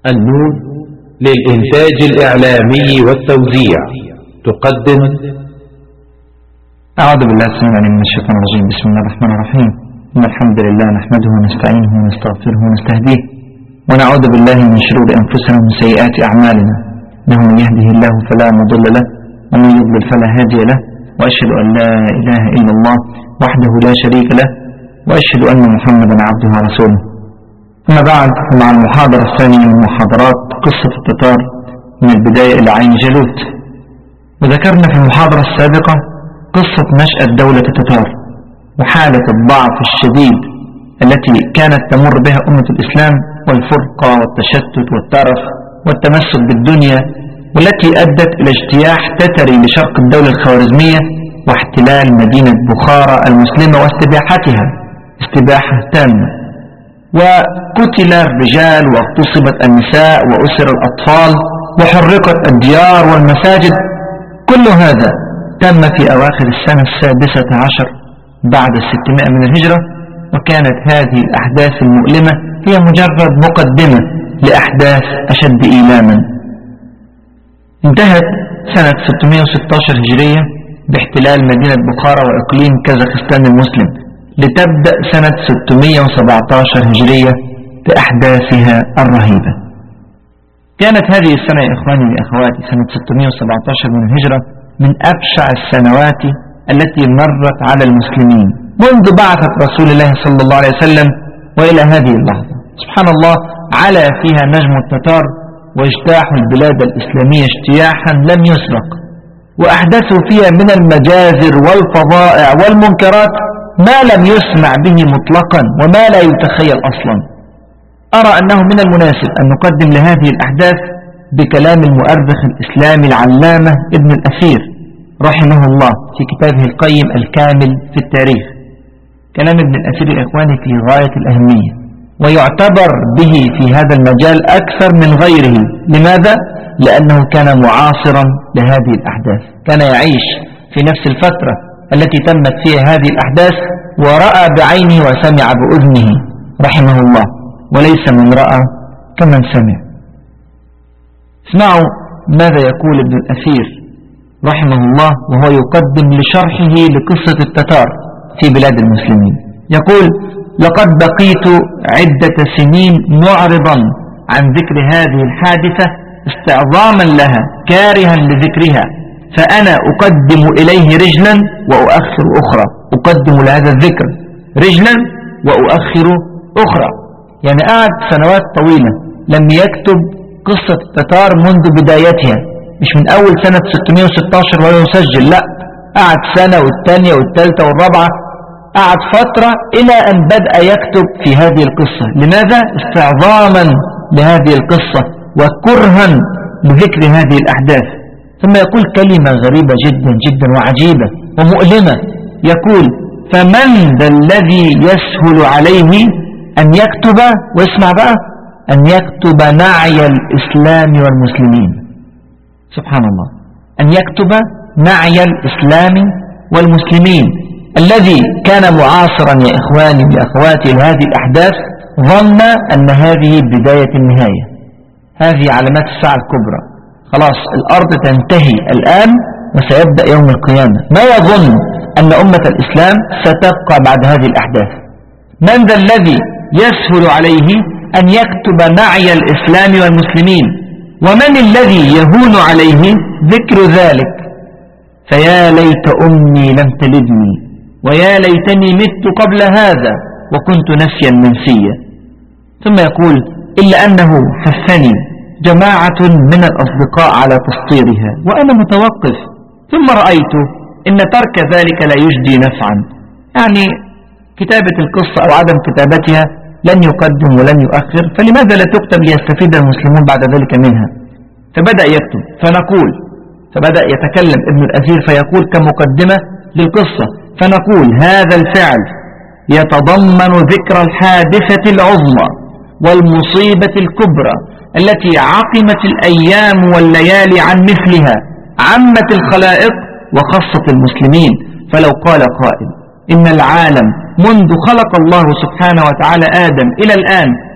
النون للإنتاج الإعلامي والتوزيع تقدم. أعوذ بالله السميع العليم من الشيطان الرجيم. بسم الله الرحمن الرحيم. إن الحمد لله نحمده ونستعينه ونستغفره ونستهديه ونعوذ بالله من شرور أنفسنا ومن سيئات أعمالنا، إنه من يهده الله فلا مضل له ومن يضلل فلا هادي له، وأشهد أن لا إله إلا الله وحده لا شريك له، وأشهد أن محمدا عبده ورسوله. أما بعد، مع المحاضرة الثانية من محاضرات قصة التتار من البداية إلى عين جالوت. وذكرنا في المحاضرة السابقة قصة نشأة دولة التتار وحالة الضعف الشديد التي كانت تمر بها أمة الإسلام، والفرقة والتشتت والترف والتمسك بالدنيا، والتي أدت إلى اجتياح تتري لشرق الدولة الخوارزمية واحتلال مدينة بخارى المسلمة واستباحتها استباحة تامة، وقتل الرجال واغتصبت النساء وأسر الأطفال وحرقت الديار والمساجد. كل هذا تم في أواخر السنة 16 بعد 600 من الهجرة، وكانت هذه الأحداث المؤلمة هي مجرد مقدمة لأحداث أشد إيلاما. انتهت سنة 616 هجرية باحتلال مدينة بخارى وإقليم كازاخستان المسلم، لتبدأ سنة 617 هجرية بأحداثها الرهيبة. كانت هذه السنة يا إخواني وأخواتي سنة 617 من الهجرة من أبشع السنوات التي مرت على المسلمين منذ بعثة رسول الله صلى الله عليه وسلم وإلى هذه اللحظة. سبحان الله، علا فيها نجم التتار واجتاحوا البلاد الإسلامية اجتياحا لم يسبق، وأحدثوا فيها من المجازر والفظائع والمنكرات ما لم يسمع به مطلقا وما لا يتخيل أصلا. أرى أنه من المناسب أن نقدم لهذه الأحداث بكلام المؤرخ الإسلامي العلامة ابن الأثير رحمه الله في كتابه القيم الكامل في التاريخ. كلام ابن الأثير يا إخواني في غاية الأهمية، ويعتبر به في هذا المجال أكثر من غيره. لماذا؟ لأنه كان معاصرا لهذه الأحداث، كان يعيش في نفس الفترة التي تمت فيها هذه الأحداث، ورأى بعينه وسمع بأذنه رحمه الله، وليس من رأى كمن سمع. اسمعوا ماذا يقول ابن الأثير رحمه الله وهو يقدم لشرحه لقصة التتار في بلاد المسلمين. يقول: لقد بقيت عدة سنين معرضا عن ذكر هذه الحادثة استعظاما لها كارها لذكرها، فأنا أقدم إليه رجلا وأؤخر أخرى. أقدم لهذا الذكر رجلا وأؤخر أخرى، يعني قعد سنوات طويلة لم يكتب قصة التتار منذ بدايتها، مش من أول سنة 616 وهو يسجل، لا، قعد سنة والثانية والثالثة والرابعة، قعد فترة إلى أن بدأ يكتب في هذه القصة. لماذا؟ استعظاما لهذه القصة وكرها لذكر هذه الأحداث. ثم يقول كلمة غريبة جدا جدا وعجيبة ومؤلمة، يقول: فمن ذا الذي يسهل عليه أن يكتب، واسمع بقى، أن يكتب نعي الإسلام والمسلمين. سبحان الله، أن يكتب نعي الإسلام والمسلمين. الذي كان معاصرا يا إخواني وأخواتي لهذه الأحداث ظن أن هذه بداية النهاية، هذه علامات الساعة الكبرى، خلاص الأرض تنتهي الآن وسيبدأ يوم القيامة. ما يظن أن أمة الإسلام ستبقى بعد هذه الأحداث. من ذا الذي يسهل عليه أن يكتب نعي الإسلام والمسلمين، ومن الذي يهون عليه ذكر ذلك؟ فيا ليت أمي لم تلدني، ويا ليتني مت قبل هذا وكنت نسيا منسيا. ثم يقول: إلا أنه حثني جماعة من الأصدقاء على تسطيرها وأنا متوقف، ثم رأيت إن ترك ذلك لا يجدي نفعا، يعني كتابة القصة أو عدم كتابتها لن يقدم ولن يؤخر، فلماذا لا تكتب ليستفيد المسلمون بعد ذلك منها؟ فبدأ يكتب. فبدأ يتكلم ابن الأثير فيقول كمقدمة للقصة، فنقول: هذا الفعل يتضمن ذكر الحادثة العظمى والمصيبة الكبرى التي عقمت الأيام والليالي عن مثلها، عمت الخلائق وخاصة المسلمين. فلو قال قائل إن العالم منذ خلق الله سبحانه وتعالى آدم إلى الآن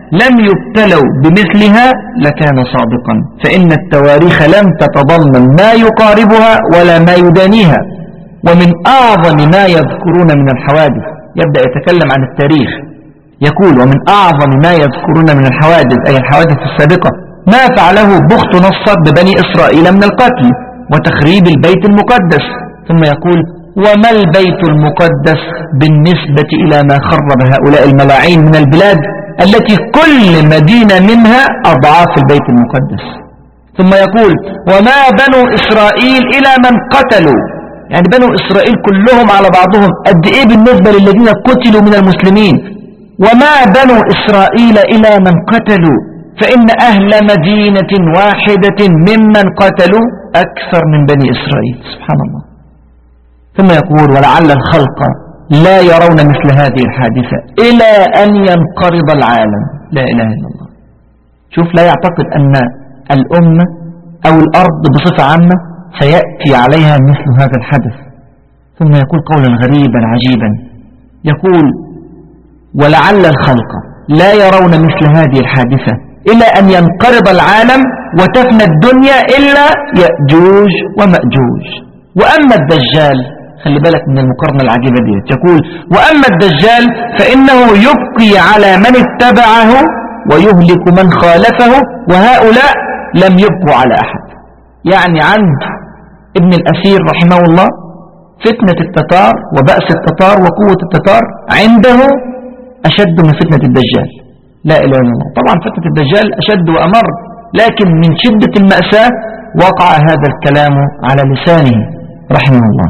لم يبتلوا بمثلها لكان صادقا، فإن التواريخ لم تتضمن ما يقاربها ولا ما يدانيها. ومن أعظم ما يذكرون من الحوادث، يبدأ يتكلم عن التاريخ، يقول: ومن أعظم ما يذكرون من الحوادث، أي الحوادث السابقة، ما فعله بخت نصر ببني إسرائيل من القتل وتخريب البيت المقدس. ثم يقول: وما البيت المقدس بالنسبة إلى ما خرب هؤلاء الملاعين من البلاد التي كل مدينة منها أضعاف البيت المقدس. ثم يقول: وما بنو إسرائيل إلى من قتلوا، يعني بنو إسرائيل كلهم على بعضهم قد إيه بالنسبة للذين قتلوا من المسلمين. وما بنو إسرائيل إلى من قتلوا، فإن أهل مدينة واحدة ممن قتلوا أكثر من بني إسرائيل. سبحان الله. ثم يقول: ولعل الخلق لا يرون مثل هذه الحادثة إلى أن ينقرض العالم. لا إله إلا الله. شوف، لا يعتقد أن الأمة أو الأرض بصفة عامة سيأتي عليها مثل هذا الحدث. ثم يقول قولا غريبا عجيبا، يقول: ولعل الخلق لا يرون مثل هذه الحادثة إلى أن ينقرض العالم وتفنى الدنيا إلا يأجوج ومأجوج. وأما الدجال، خلي بالك من المقارنة العجيبة دي، يقول: وأما الدجال فإنه يبقي على من اتبعه ويهلك من خالفه، وهؤلاء لم يبقوا على أحد. يعني عند ابن الأثير رحمه الله فتنة التتار وبأس التتار وقوة التتار عنده أشد من فتنة الدجال. لا إله إلا الله. طبعا فتنة الدجال أشد وأمر، لكن من شدة المأساة وقع هذا الكلام على لسانه رحمه الله.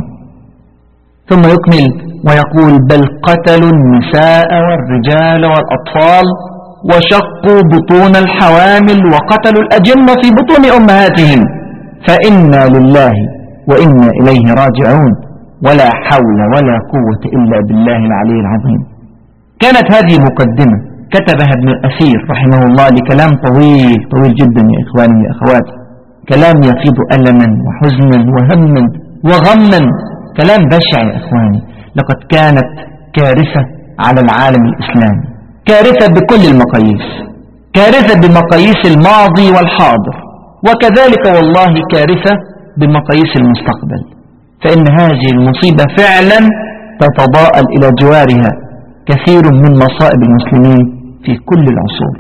ثم يكمل ويقول: بل قتلوا النساء والرجال والأطفال وشقوا بطون الحوامل وقتلوا الأجنة في بطون أمهاتهم، فإنا لله وإنا إليه راجعون، ولا حول ولا قوة إلا بالله العلي العظيم. كانت هذه مقدمة كتبها ابن الأثير رحمه الله لكلام طويل طويل جدا يا إخواني يا أخواتي، كلام يفيض ألما وحزنا وهما وغما، كلام بشع يا إخواني. لقد كانت كارثة على العالم الإسلامي، كارثة بكل المقاييس، كارثة بمقاييس الماضي والحاضر، وكذلك والله كارثة بمقاييس المستقبل. فإن هذه المصيبة فعلا تتضاءل إلى جوارها كثير من مصائب المسلمين في كل العصور.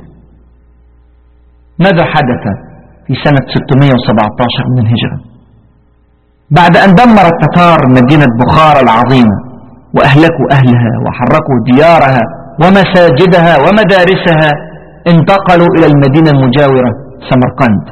ماذا حدث في سنة 617 من الهجرة؟ بعد أن دمر التتار مدينة بخارى العظيمة وأهلكوا أهلها وحركوا ديارها ومساجدها ومدارسها، انتقلوا إلى المدينة المجاورة سمرقند.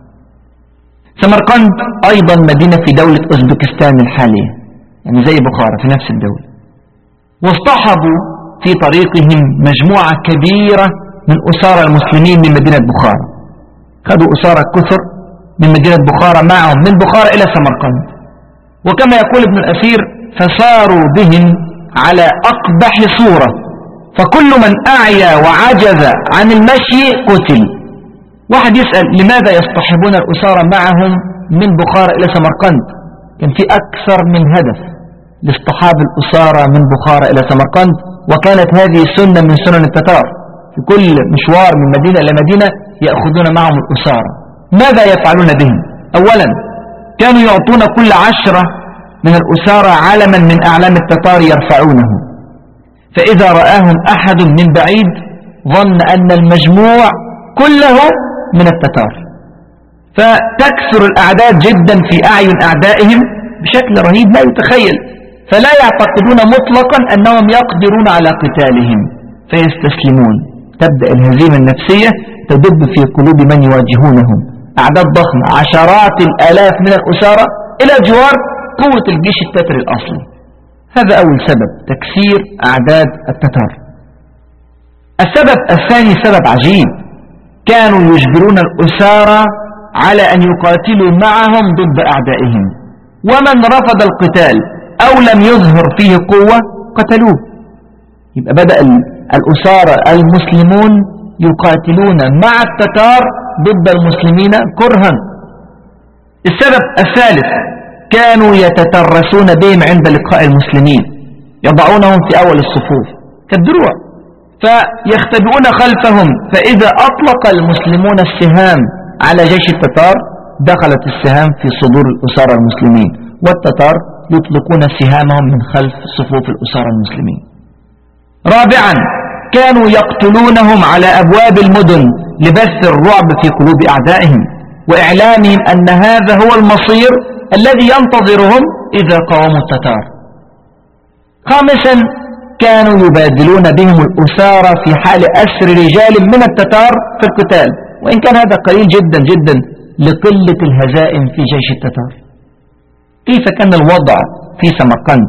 سمرقند أيضا مدينة في دولة أوزبكستان الحالية، يعني زي بخارى في نفس الدولة. واصطحبوا في طريقهم مجموعة كبيرة من أسارى المسلمين من مدينة بخارى، خذوا أسارى كثر من مدينة بخارى معهم من بخارى إلى سمرقند. وكما يقول ابن الأثير: فصاروا بهم على أقبح صورة، فكل من أعيا وعجز عن المشي قتل. واحد يسأل: لماذا يصطحبون الأسارى معهم من بخارى إلى سمرقند؟ كان في أكثر من هدف لاصطحاب الأسارى من بخارى إلى سمرقند، وكانت هذه سنة من سنن التتار، في كل مشوار من مدينة إلى مدينة يأخذون معهم الأسارى. ماذا يفعلون بهم؟ أولا كانوا يعطون كل 10 من الأسارى علما من أعلام التتار يرفعونه، فإذا رآهم أحد من بعيد ظن أن المجموع كله من التتار، فتكثر الأعداد جدا في أعين أعدائهم بشكل رهيب لا يتخيل، فلا يعتقدون مطلقا أنهم يقدرون على قتالهم فيستسلمون. تبدأ الهزيمة النفسية تدب في قلوب من يواجهونهم، أعداد ضخمة، عشرات الآلاف من الأسارى إلى جوار قوة الجيش التتري الأصلي. هذا أول سبب، تكسير أعداد التتار. السبب الثاني سبب عجيب، كانوا يجبرون الأسارى على أن يقاتلوا معهم ضد أعدائهم، ومن رفض القتال أو لم يظهر فيه قوة قتلوه. يبقى بدأ الأسارى المسلمون يقاتلون مع التتار ضد المسلمين كرها. السبب الثالث، كانوا يتترسون بهم عند لقاء المسلمين، يضعونهم في أول الصفوف كالدروع فيختبئون خلفهم، فإذا أطلق المسلمون السهام على جيش التتار دخلت السهام في صدور الأسارى المسلمين، والتتار يطلقون سهامهم من خلف صفوف الأسارى المسلمين. رابعا، كانوا يقتلونهم على أبواب المدن لبث الرعب في قلوب أعدائهم وإعلامهم أن هذا هو المصير الذي ينتظرهم إذا قاوموا التتار. خامسا، كانوا يبادلون بهم الأسارى في حال أسر رجال من التتار في القتال، وإن كان هذا قليل جدا جدا لقلة الهزائم في جيش التتار. كيف كان الوضع في سمرقند؟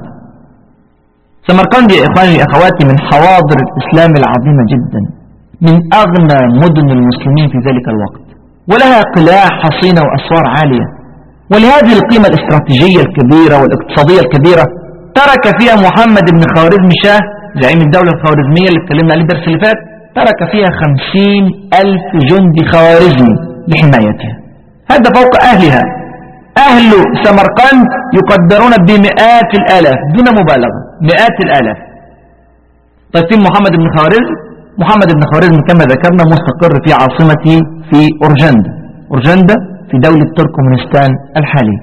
سمرقند يا إخواني أخواتي من حواضر الإسلام العظيمة جدا، من أغنى مدن المسلمين في ذلك الوقت، ولها قلاع حصينة وأسوار عالية، ولهذه القيمة الاستراتيجية الكبيرة والاقتصادية الكبيرة ترك فيها محمد بن خوارزم شاه زعيم الدولة الخوارزمية اللي اتكلمنا عليه الدرس اللي فات، ترك فيها 50,000 جندي خوارزمي لحمايتها. هذا فوق أهلها. أهل سمرقند يقدرون بمئات الآلاف دون مبالغة، مئات الآلاف. طيب في محمد بن خوارزم؟ محمد بن خوارزم كما ذكرنا مستقر في عاصمته في أورجندا في دولة تركمانستان الحالية.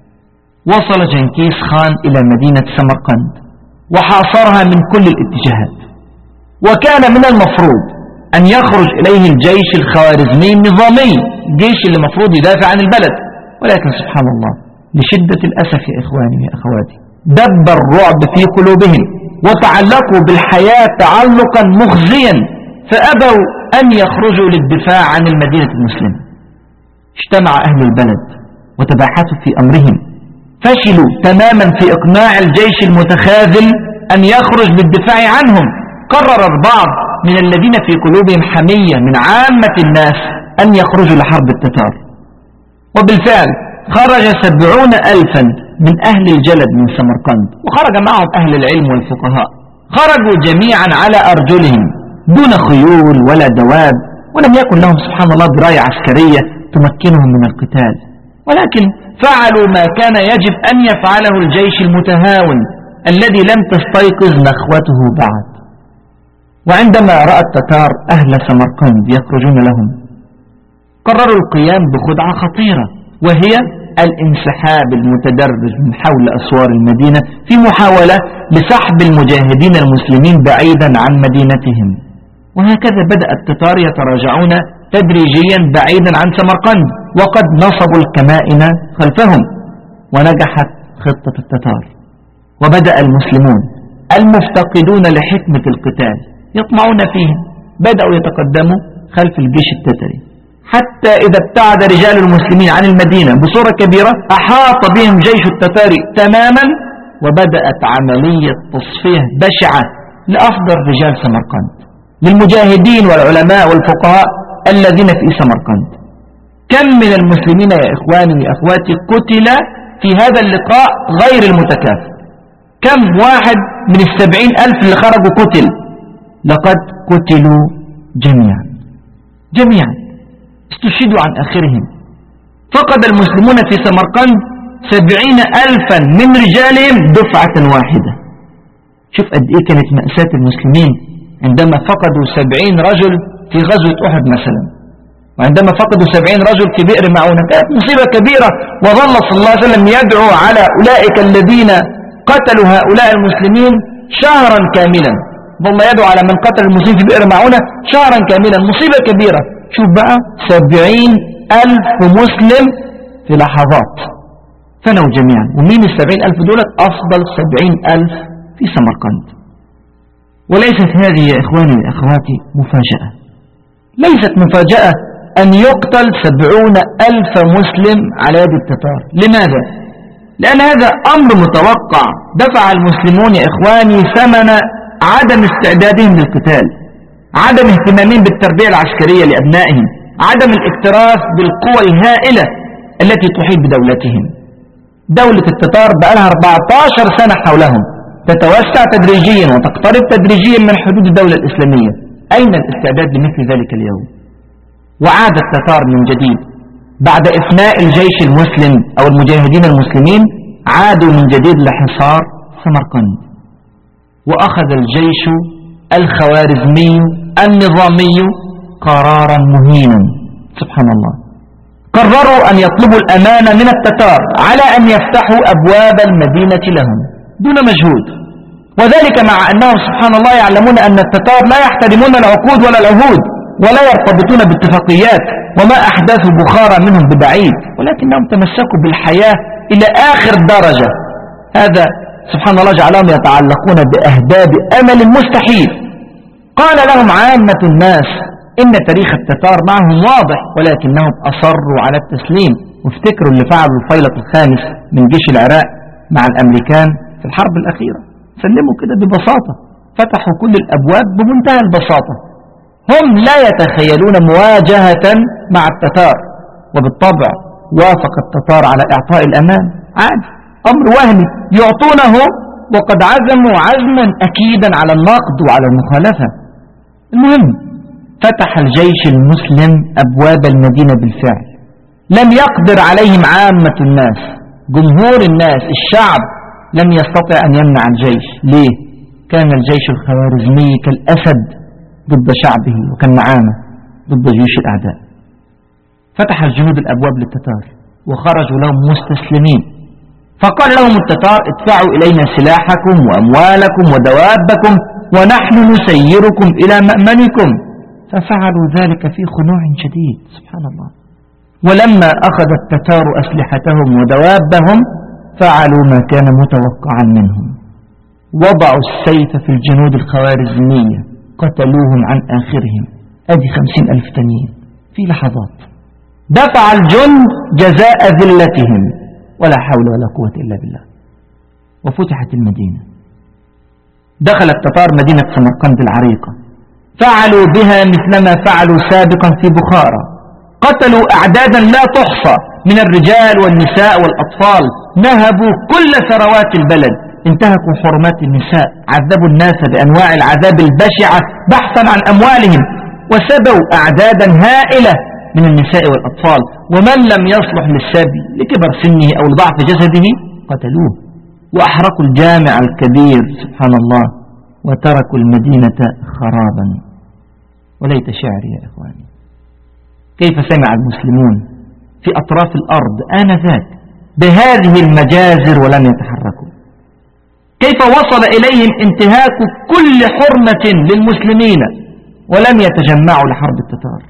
وصل جنكيز خان إلى مدينة سمرقند وحاصرها من كل الاتجاهات، وكان من المفروض أن يخرج إليه الجيش الخوارزمي النظامي، الجيش اللي مفروض يدافع عن البلد، ولكن سبحان الله لشدة الأسف يا إخواني يا أخواتي دب الرعب في قلوبهم وتعلقوا بالحياة تعلقا مخزيا، فأبوا أن يخرجوا للدفاع عن المدينة المسلمة. اجتمع أهل البلد وتباحثوا في أمرهم، فشلوا تماما في إقناع الجيش المتخاذل أن يخرج بالدفاع عنهم. قرر البعض من الذين في قلوبهم حمية من عامة الناس أن يخرجوا لحرب التتار، وبالفعل خرج 70,000 من أهل الجلد من سمرقند، وخرج معهم أهل العلم والفقهاء. خرجوا جميعا على أرجلهم دون خيول ولا دواب، ولم يكن لهم سبحان الله دراية عسكرية تمكنهم من القتال، ولكن فعلوا ما كان يجب أن يفعله الجيش المتهاون الذي لم تستيقظ نخوته بعد. وعندما رأى التتار أهل سمرقند يخرجون لهم، قرروا القيام بخدعة خطيرة، وهي الانسحاب المتدرج من حول أسوار المدينة في محاولة لسحب المجاهدين المسلمين بعيدا عن مدينتهم. وهكذا بدأ التتار يتراجعون تدريجيا بعيدا عن سمرقند، وقد نصبوا الكمائن خلفهم. ونجحت خطة التتار، وبدأ المسلمون المفتقدون لحكمة القتال يطمعون فيهم، بدأوا يتقدموا خلف الجيش التتري، حتى إذا ابتعد رجال المسلمين عن المدينة بصورة كبيرة أحاط بهم جيش التتار تماما، وبدأت عملية تصفية بشعة لأفضل رجال سمرقند، للمجاهدين والعلماء والفقهاء الذين في سمرقند. كم من المسلمين يا إخواني وأخواتي قتل في هذا اللقاء غير المتكافئ؟ كم واحد من 70,000 اللي خرجوا قتل؟ لقد قتلوا جميعا استشهدوا عن آخرهم. فقد المسلمون في سمرقند 70,000 من رجالهم دفعة واحدة. شوف قد إيه كانت مأساة المسلمين عندما فقدوا 70 رجل في غزوة أحد مثلا، وعندما فقدوا 70 رجل في بئر معونة، كانت مصيبة كبيرة. وظل صلى الله عليه وسلم يدعو على أولئك الذين قتلوا هؤلاء المسلمين شهرا كاملا، ظل يدعو على من قتل المسلمين في بئر معونة شهرا كاملا. مصيبة كبيرة. شوف بقى 70,000 مسلم في لحظات فنوا جميعا. ومين 70,000 دولت؟ أفضل 70,000 في سمرقند. وليست هذه يا إخواني وأخواتي مفاجأة، ليست مفاجأة أن يقتل 70,000 مسلم على يد التتار. لماذا؟ لأن هذا أمر متوقع. دفع المسلمون يا إخواني ثمن عدم استعدادهم للقتال، عدم اهتمامهم بالتربية العسكرية لأبنائهم، عدم الاكتراث بالقوى الهائلة التي تحيط بدولتهم. دولة التتار بقى لها 14 سنة حولهم، تتوسع تدريجيا وتقترب تدريجيا من حدود الدولة الإسلامية. أين الاستعداد لمثل ذلك اليوم؟ وعاد التتار من جديد بعد إفناء الجيش المسلم أو المجاهدين المسلمين، عادوا من جديد لحصار سمرقند، وأخذ الجيش الخوارزمي النظامي قرارا مهينا. سبحان الله. قرروا أن يطلبوا الأمان من التتار على أن يفتحوا أبواب المدينة لهم دون مجهود، وذلك مع أنهم سبحان الله يعلمون أن التتار لا يحترمون العقود ولا العهود ولا يرتبطون باتفاقيات، وما أحداث بخارى منهم ببعيد، ولكنهم تمسكوا بالحياة إلى آخر درجة. هذا سبحان الله جعلهم يتعلقون بأهداب أمل مستحيل. قال لهم عامة الناس إن تاريخ التتار معهم واضح، ولكنهم أصروا على التسليم. وافتكروا اللي فعلوا الفيلق الخامس من جيش العراق مع الأمريكان في الحرب الأخيرة، سلموا كده ببساطة، فتحوا كل الأبواب بمنتهى البساطة. هم لا يتخيلون مواجهة مع التتار، وبالطبع وافق التتار على إعطاء الأمان عادي، أمر وهمي يعطونه، وقد عزموا عزما أكيدا على النقد وعلى المخالفة. المهم فتح الجيش المسلم أبواب المدينة بالفعل، لم يقدر عليهم عامة الناس، جمهور الناس الشعب لم يستطع أن يمنع الجيش. ليه؟ كان الجيش الخوارزمي كالأسد ضد شعبه، وكالنعامة ضد جيوش الأعداء. فتح الجنود الأبواب للتتار وخرجوا لهم مستسلمين، فقال لهم التتار ادفعوا إلينا سلاحكم وأموالكم ودوابكم ونحن نسيركم إلى مأمنكم، ففعلوا ذلك في خنوع شديد. سبحان الله. ولما أخذ التتار أسلحتهم ودوابهم فعلوا ما كان متوقعا منهم، وضعوا السيف في الجنود الخوارزمية، قتلوهم عن آخرهم، أدي 50,000 تانيين في لحظات. دفع الجند جزاء ذلتهم، ولا حول ولا قوة إلا بالله. وفتحت المدينة. دخل التتار مدينة سمرقند العريقة، فعلوا بها مثلما فعلوا سابقا في بخارى، قتلوا أعدادا لا تحصى من الرجال والنساء والأطفال، نهبوا كل ثروات البلد، انتهكوا حرمات النساء، عذبوا الناس بأنواع العذاب البشعة بحثا عن أموالهم، وسبوا أعدادا هائلة من النساء والأطفال، ومن لم يصلح للسبي لكبر سنه أو لضعف جسده قتلوه، وأحرقوا الجامع الكبير. سبحان الله. وتركوا المدينة خرابا. وليت شعري يا إخواني، كيف سمع المسلمون في أطراف الأرض آنذاك بهذه المجازر ولم يتحركوا، كيف وصل إليهم انتهاك كل حرمة للمسلمين ولم يتجمعوا لحرب التتار،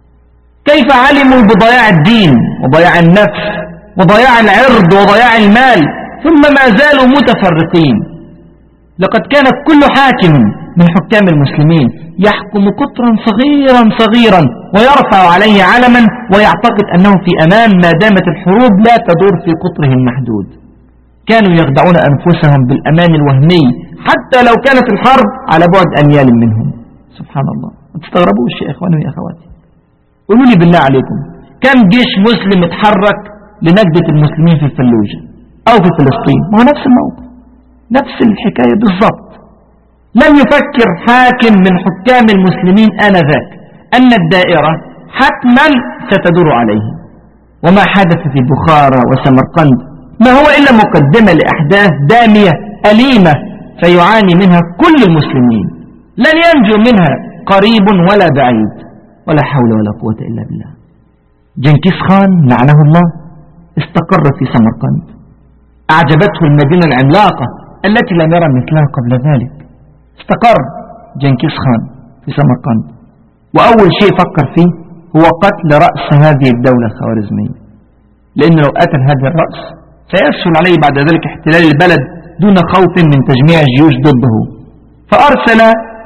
كيف علموا بضياع الدين وضياع النفس وضياع العرض وضياع المال ثم ما زالوا متفرقين. لقد كان كل حاكم من حكام المسلمين يحكم قطرا صغيرا صغيرا ويرفع عليه علما ويعتقد أنه في أمان ما دامت الحروب لا تدور في قطره المحدود. كانوا يخدعون أنفسهم بالأمان الوهمي حتى لو كانت الحرب على بعد أميال منهم. سبحان الله. ما تستغربوش يا إخواني يا أخواتي، قولوا لي بالله عليكم كم جيش مسلم اتحرك لنجدة المسلمين في الفلوجة أو في فلسطين؟ ما هو نفس الموقف، نفس الحكاية بالضبط. لم يفكر حاكم من حكام المسلمين آنذاك أن الدائرة حتما ستدور عليه. وما حدث في بخارى وسمرقند ما هو إلا مقدمة لأحداث دامية أليمة سيعاني منها كل المسلمين، لن ينجو منها قريب ولا بعيد، ولا حول ولا قوة إلا بالله. جنكيز خان لعنه الله استقر في سمرقند، أعجبته المدينة العملاقة التي لم يرى مثلها قبل ذلك. استقر جنكيز خان في سمرقند، وأول شيء فكر فيه هو قتل رأس هذه الدولة الخوارزمية، لأنه لو قتل هذا الرأس سيسهل عليه بعد ذلك احتلال البلد دون خوف من تجميع الجيوش ضده. فأرسل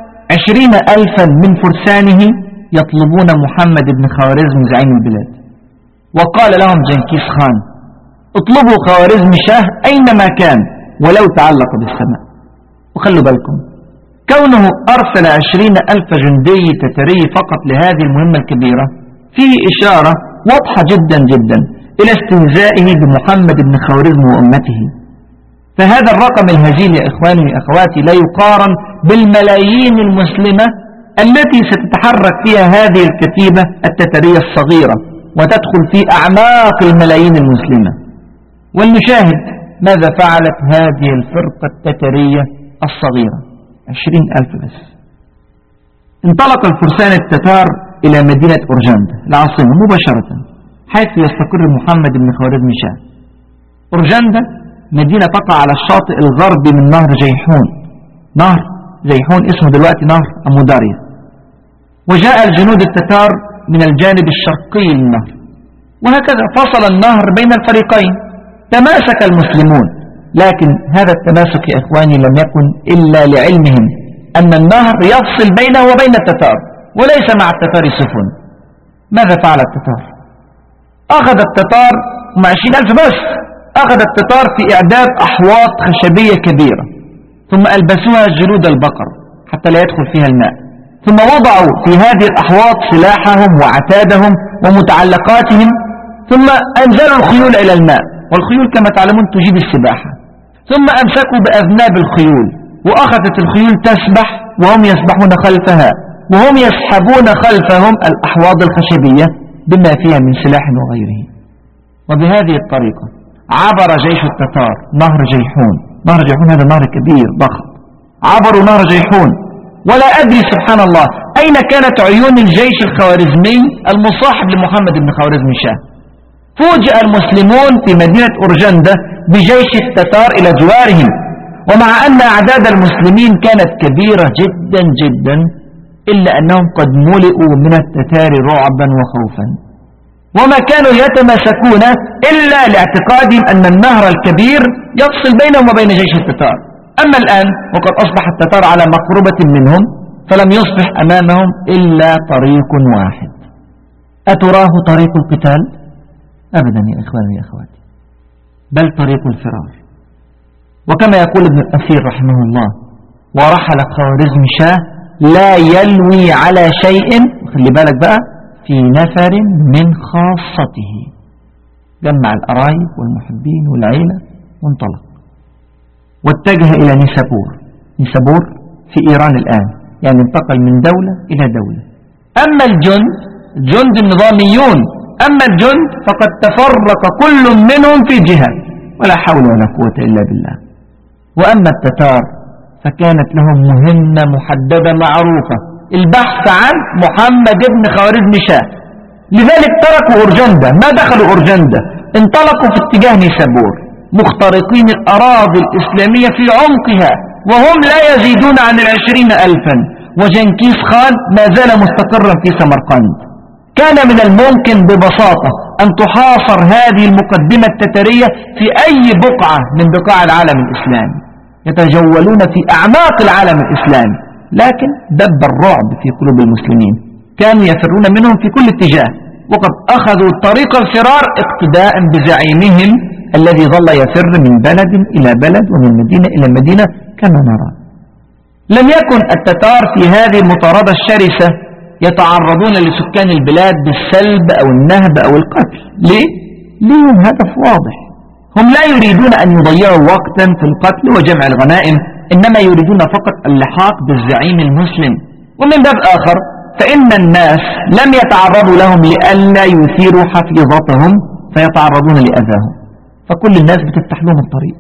20,000 من فرسانه يطلبون محمد بن خوارزم زعيم البلاد، وقال لهم جنكيز خان اطلبوا خوارزم شاه أينما كان ولو تعلق بالسماء. وخلوا بالكم كونه أرسل 20,000 جندي تتري فقط لهذه المهمة الكبيرة فيه إشارة واضحة جدا جدا إلى استهزائه بمحمد بن خوارزم وأمته. فهذا الرقم الهزيل يا إخواني وأخواتي لا يقارن بالملايين المسلمة التي ستتحرك فيها هذه الكتيبة التترية الصغيرة وتدخل في أعماق الملايين المسلمة. والمشاهد ماذا فعلت هذه الفرقة التترية الصغيرة، 20,000 بس، انطلق الفرسان التتار إلى مدينة أورجندا العاصمة مباشرة، حيث يستقر محمد بن خوارزمشاه. أورجندا مدينة تقع على الشاطئ الغربي من نهر جيحون. نهر جيحون اسمه دلوقتي نهر أموداريا. وجاء الجنود التتار من الجانب الشرقي للنهر، وهكذا فصل النهر بين الفريقين. تماسك المسلمون، لكن هذا التماسك يا إخواني لم يكن إلا لعلمهم أن النهر يفصل بينه وبين التتار، وليس مع التتار سفن. ماذا فعل التتار؟ أخذ التتار مع 20,000 بس، أخذ التتار في إعداد أحواض خشبية كبيرة، ثم ألبسوها جلود البقر حتى لا يدخل فيها الماء، ثم وضعوا في هذه الأحواض سلاحهم وعتادهم ومتعلقاتهم، ثم أنزلوا الخيول إلى الماء، والخيول كما تعلمون تجيب السباحة، ثم أمسكوا بأذناب الخيول، وأخذت الخيول تسبح وهم يسبحون خلفها، وهم يسحبون خلفهم الأحواض الخشبية بما فيها من سلاح وغيره. وبهذه الطريقة عبر جيش التتار نهر جيحون. نهر جيحون هذا نهر كبير ضخم، عبروا نهر جيحون، ولا أدري سبحان الله أين كانت عيون الجيش الخوارزمي المصاحب لمحمد بن خوارزمشاه. فوجئ المسلمون في مدينة أورجندا بجيش التتار إلى جوارهم، ومع أن أعداد المسلمين كانت كبيرة جدا جدا، إلا أنهم قد ملئوا من التتار رعبا وخوفا، وما كانوا يتمسكون إلا لاعتقادهم أن النهر الكبير يفصل بينهم وبين جيش التتار. أما الآن وقد أصبح التتار على مقربة منهم، فلم يصبح أمامهم إلا طريق واحد. أتراه طريق القتال؟ أبدا يا إخواني يا أخواتي، بل طريق الفرار. وكما يقول ابن الأثير رحمه الله: ورحل خوارزمشاه لا يلوي على شيء، خلي بالك بقى، في نفر من خاصته. جمع القرايب والمحبين والعيلة وانطلق، واتجه إلى نيسابور. نيسابور في إيران الآن، يعني انتقل من دولة إلى دولة. أما الجند جند النظاميون، أما الجند فقد تفرق كل منهم في جهة، ولا حول ولا قوة إلا بالله. وأما التتار فكانت لهم مهمة محددة معروفة: البحث عن محمد بن خوارزمشاه. لذلك تركوا أورجندا، ما دخلوا أورجندا، انطلقوا في اتجاه نيسابور، مخترقين الأراضي الإسلامية في عمقها، وهم لا يزيدون عن 20,000. وجنكيز خان ما زال مستقرا في سمرقند. كان من الممكن ببساطة أن تحاصر هذه المقدمة التتارية في أي بقعة من بقاع العالم الإسلامي، يتجولون في أعماق العالم الإسلامي، لكن دب الرعب في قلوب المسلمين، كانوا يفرون منهم في كل اتجاه، وقد أخذوا طريق الفرار اقتداء بزعيمهم الذي ظل يفر من بلد إلى بلد ومن مدينة إلى مدينة كما نرى. لم يكن التتار في هذه المطاردة الشرسة يتعرضون لسكان البلاد بالسلب أو النهب أو القتل. ليه؟ لهم هدف واضح، هم لا يريدون أن يضيعوا وقتا في القتل وجمع الغنائم، إنما يريدون فقط اللحاق بالزعيم المسلم. ومن باب آخر فإن الناس لم يتعرضوا لهم لئلا يثيروا حفيظتهم فيتعرضون لأذاهم، فكل الناس بتفتح لهم الطريق.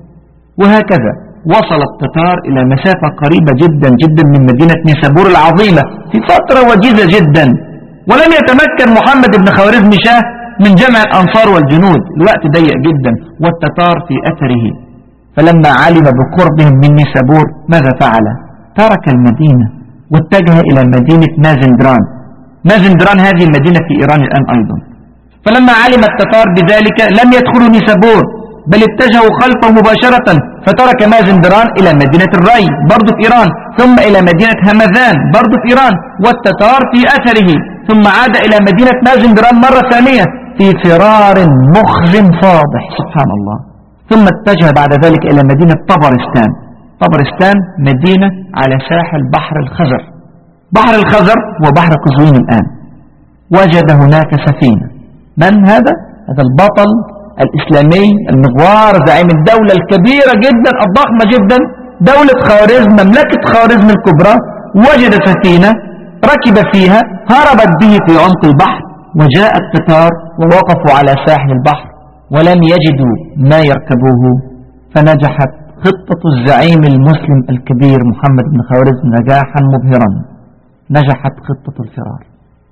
وهكذا وصل التتار إلى مسافة قريبة جدا جدا من مدينة نيسابور العظيمة في فترة وجيزة جدا، ولم يتمكن محمد بن خوارزمشاه من جمع الأنصار والجنود، الوقت ضيق جدا والتتار في أثره. فلما علم بقربهم من نيسابور ماذا فعل؟ ترك المدينة واتجه إلى مدينة مازندران. مازندران هذه المدينة في إيران الآن أيضا. فلما علم التتار بذلك لم يدخلوا نيسابور، بل اتجهوا خلفه مباشرة، فترك مازندران إلى مدينة الري برضو في إيران، ثم إلى مدينة همذان برضو في إيران، والتتار في أثره، ثم عاد إلى مدينة مازندران مرة ثانية في فرار مخز فاضح سبحان الله. ثم اتجه بعد ذلك إلى مدينة طبرستان. طبرستان مدينة على ساحل بحر الخزر. بحر الخزر وبحر قزوين الآن. وجد هناك سفينة. من هذا؟ هذا البطل الإسلامي المغوار زعيم الدولة الكبيرة جدا الضخمة جدا، دولة خوارزم، مملكة خوارزم الكبرى. وجد سفينة ركب فيها، هربت به في عمق البحر، وجاء التتار ووقفوا على ساحل البحر ولم يجدوا ما يركبوه، فنجحت خطة الزعيم المسلم الكبير محمد بن خوارزم نجاحا مبهرا. نجحت خطة الفرار.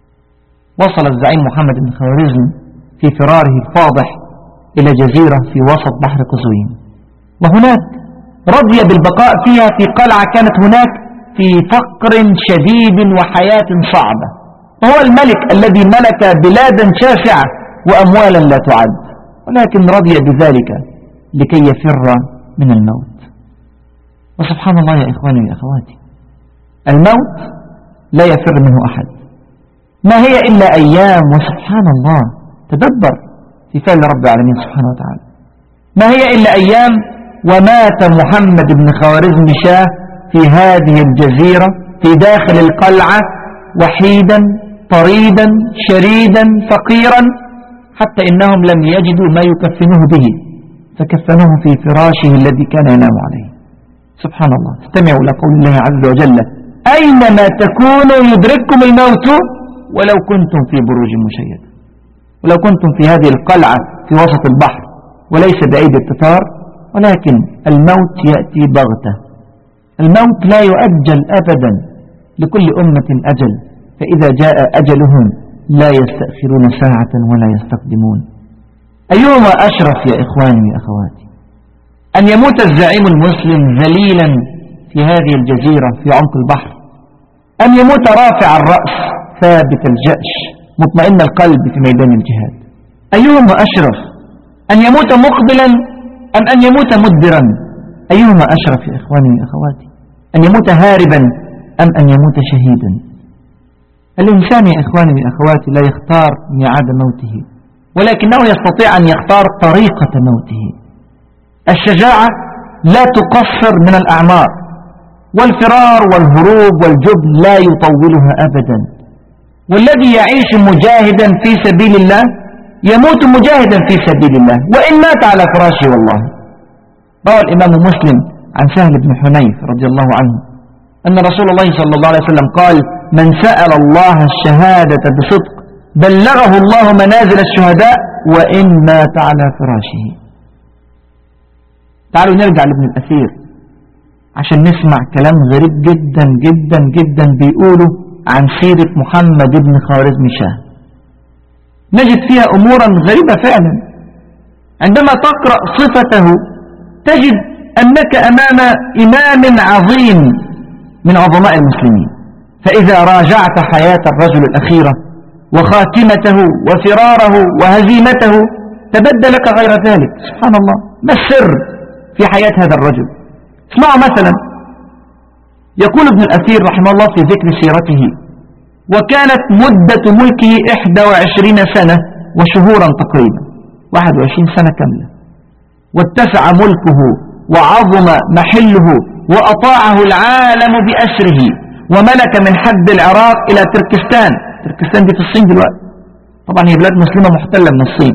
وصل الزعيم محمد بن خوارزم في فراره الفاضح إلى جزيرة في وسط بحر قزوين، وهناك رضي بالبقاء فيها في قلعة كانت هناك في فقر شديد وحياة صعبة، وهو الملك الذي ملك بلادا شاسعة وأموالا لا تعد، ولكن رضي بذلك لكي يفر من الموت. وسبحان الله يا إخواني وأخواتي، الموت لا يفر منه أحد، ما هي إلا أيام. وسبحان الله، تدبر في فعل رب العالمين سبحانه وتعالى، ما هي إلا أيام ومات محمد بن خوارزم شاه في هذه الجزيرة في داخل القلعة وحيدا طريدا شريدا فقيرا، حتى إنهم لم يجدوا ما يكفنوه به فكفنوه في فراشه الذي كان ينام عليه. سبحان الله. استمعوا إلى قول الله عز وجل: أينما تكونوا يدرككم الموت ولو كنتم في بروج مشيدة. ولو كنتم في هذه القلعة في وسط البحر وليس بأيدي التتار، ولكن الموت يأتي بغتة. الموت لا يؤجل أبدا، لكل أمة أجل، فإذا جاء أجلهم لا يستأخرون ساعة ولا يستقدمون. أيهما أشرف يا إخواني وأخواتي، أن يموت الزعيم المسلم ذليلا في هذه الجزيرة في عمق البحر، أن يموت رافع الرأس ثابت الجأش مطمئن القلب في ميدان الجهاد؟ أيهما أشرف، أن يموت مقبلا أم أن يموت مدبرا؟ أيهما أشرف يا إخواني وأخواتي، أن يموت هاربا أم أن يموت شهيدا؟ الإنسان يا إخواني وأخواتي لا يختار ميعاد موته، ولكنه يستطيع أن يختار طريقة موته. الشجاعة لا تقصر من الأعمار، والفرار والهروب والجبن لا يطولها أبدا. والذي يعيش مجاهدا في سبيل الله يموت مجاهدا في سبيل الله وإن مات على فراشه. والله روى الإمام مسلم عن سهل بن حنيف رضي الله عنه أن رسول الله صلى الله عليه وسلم قال: من سأل الله الشهادة بصدق بلغه الله منازل الشهداء وإن مات على فراشه. تعالوا نرجع لابن الأثير عشان نسمع كلام غريب جدا جدا جدا بيقوله عن سيرة محمد بن خوارزم شاه. نجد فيها أمورا غريبة فعلا. عندما تقرأ صفته تجد أنك أمام إمام عظيم من عظماء المسلمين، فإذا راجعت حياة الرجل الأخيرة وخاتمته وفراره وهزيمته تبدى لك غير ذلك. سبحان الله، ما السر في حياة هذا الرجل؟ اسمعوا مثلا، يقول ابن الأثير رحمه الله في ذكر سيرته: وكانت مدة ملكه 21 سنة وشهورا تقريبا، 21 سنة كاملة، واتسع ملكه وعظم محله وأطاعه العالم بأسره، وملك من حد العراق إلى تركستان. تركستان دي في الصين دلوقتي، طبعا هي بلاد مسلمة محتلة من الصين.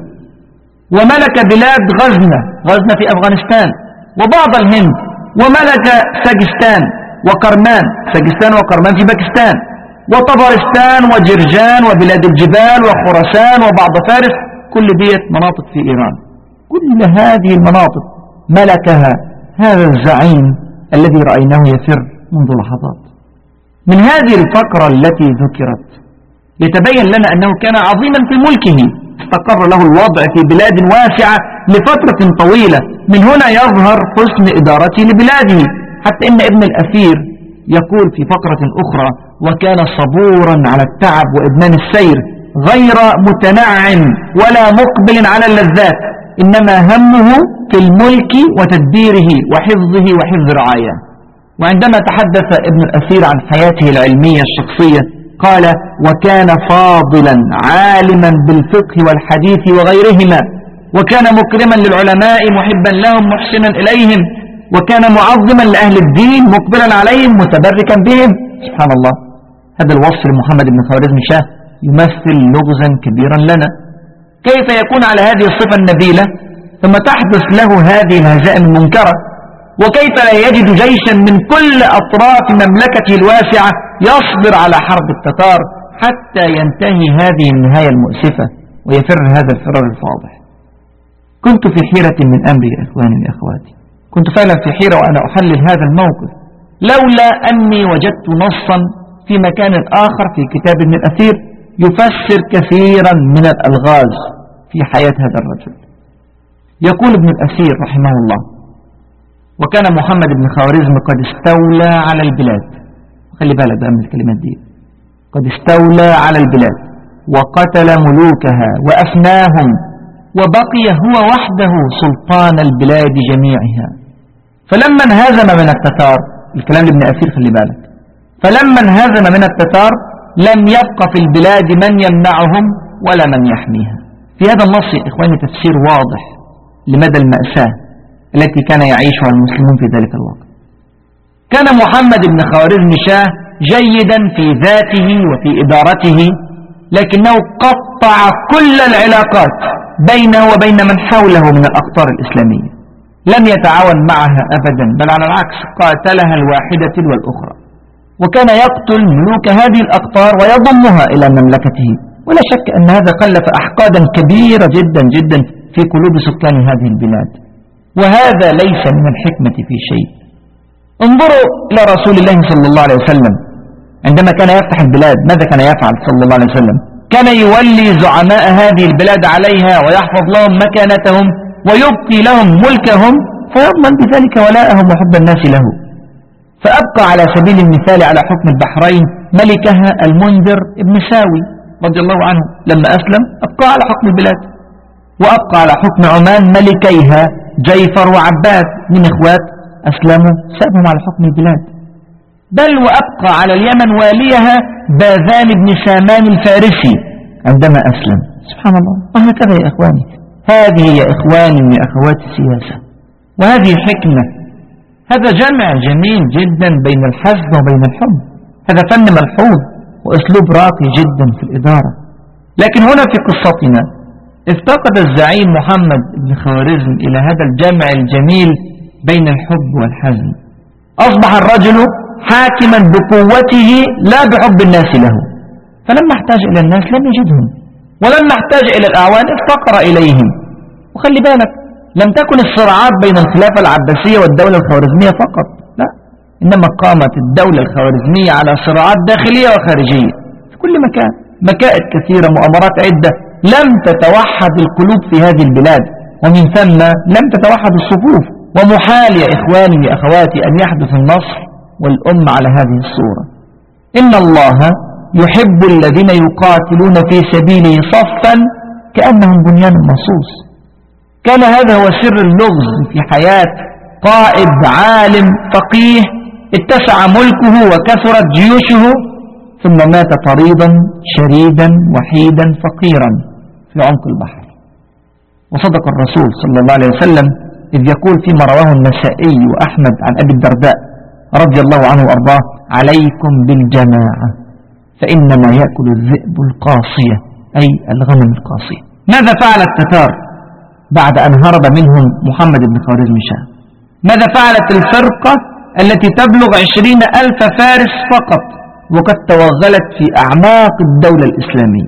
وملك بلاد غزنة في أفغانستان وبعض الهند، وملك ساجستان وكرمان، ساجستان وكرمان في باكستان، وطبرستان وجرجان وبلاد الجبال وخراسان وبعض فارس، كل ديت مناطق في إيران. كل هذه المناطق ملكها هذا الزعيم الذي رأيناه يفر منذ لحظات. من هذه الفقرة التي ذكرت يتبين لنا أنه كان عظيما في ملكه، استقر له الوضع في بلاد واسعة لفترة طويلة. من هنا يظهر حسن إدارته لبلاده، حتى إن ابن الأثير يقول في فقرة أخرى: وكان صبورا على التعب وإدمان السير، غير متنعم ولا مقبل على اللذات، إنما همه في الملك وتدبيره وحفظه وحفظ رعاياه. وعندما تحدث ابن الأثير عن حياته العلمية الشخصية قال: وكان فاضلا عالما بالفقه والحديث وغيرهما، وكان مكرما للعلماء محبا لهم محسنا إليهم، وكان معظما لأهل الدين مقبلا عليهم متبركا بهم. سبحان الله، هذا الوصف لمحمد بن خوارزم شاه يمثل لغزا كبيرا لنا. كيف يكون على هذه الصفة النبيلة ثم تحدث له هذه الهزائم المنكرة؟ وكيف لا يجد جيشا من كل أطراف مملكته الواسعة يصبر على حرب التتار حتى ينتهي هذه النهاية المؤسفة ويفر هذا الفرار الفاضح؟ كنت في حيرة من أمري يا إخواني وأخواتي، كنت فعلا في حيرة وأنا أحلل هذا الموقف، لولا أني وجدت نصا في مكان آخر في كتاب ابن الأثير يفسر كثيرا من الألغاز في حياة هذا الرجل. يقول ابن الأثير رحمه الله: وكان محمد بن خوارزم قد استولى على البلاد. خلي بالك بقى من الكلمات دي، قد استولى على البلاد وقتل ملوكها وأفناهم، وبقي هو وحده سلطان البلاد جميعها. فلما انهزم من التتار، الكلام لابن أثير خلي بالك، فلما انهزم من التتار لم يبق في البلاد من يمنعهم ولا من يحميها. في هذا النص يا إخواني تفسير واضح لمدى المأساة التي كان يعيشها المسلمون في ذلك الوقت. كان محمد بن خوارزم شاه جيدا في ذاته وفي إدارته، لكنه قطع كل العلاقات بينه وبين من حوله من الأقطار الإسلامية، لم يتعاون معها أبدا، بل على العكس قاتلها الواحدة تلو الأخرى، وكان يقتل ملوك هذه الأقطار ويضمها إلى مملكته. ولا شك أن هذا خلف أحقادا كبيرة جدا جدا في قلوب سكان هذه البلاد، وهذا ليس من الحكمة في شيء. انظروا إلى رسول الله صلى الله عليه وسلم عندما كان يفتح البلاد، ماذا كان يفعل صلى الله عليه وسلم؟ كان يولي زعماء هذه البلاد عليها ويحفظ لهم مكانتهم ويبقي لهم ملكهم، فيضمن بذلك ولاءهم وحب الناس له. فأبقى على سبيل المثال على حكم البحرين ملكها المنذر ابن ساوي رضي الله عنه، لما أسلم أبقى على حكم البلاد. وأبقى على حكم عمان ملكيها جيفر وعباد من إخوات أسلموا، سابهم على حكم البلاد. بل وأبقى على اليمن واليها باذان بن سامان الفارسي عندما أسلم. سبحان الله. وهكذا يا إخواني، هذه يا إخواني يا أخواتي السياسة، وهذه حكمة. هذا جمع جميل جدا بين الحزم وبين الحب، هذا فن ملحوظ وأسلوب راقي جدا في الإدارة. لكن هنا في قصتنا افتقد الزعيم محمد بن خوارزم إلى هذا الجمع الجميل بين الحب والحزم. أصبح الرجل حاكما بقوته لا بحب الناس له، فلما احتاج إلى الناس لم يجدهم، ولما احتاج إلى الأعوان افتقر إليهم. وخلي بالك، لم تكن الصراعات بين الخلافة العباسية والدولة الخوارزمية فقط، لا، إنما قامت الدولة الخوارزمية على صراعات داخلية وخارجية في كل مكان، مكائد كثيرة، مؤامرات عدة. لم تتوحد القلوب في هذه البلاد، ومن ثم لم تتوحد الصفوف. ومحال يا إخواني يا أخواتي أن يحدث النصر والأمة على هذه الصورة. إن الله يحب الذين يقاتلون في سبيله صفا كأنهم بنيان مرصوص. كان هذا هو سر اللغز في حياة قائد عالم فقيه اتسع ملكه وكثرت جيوشه، ثم مات طريدا شريدا وحيدا فقيرا في عمق البحر. وصدق الرسول صلى الله عليه وسلم إذ يقول فيما رواه النسائي وأحمد عن أبي الدرداء رضي الله عنه وأرضاه: عليكم بالجماعة فإنما يأكل الذئب القاصية، أي الغنم القاصية. ماذا فعل التتار بعد أن هرب منهم محمد بن خوارزم شاه؟ ماذا فعلت الفرقة التي تبلغ 20,000 فارس فقط وقد توغلت في أعماق الدولة الإسلامية؟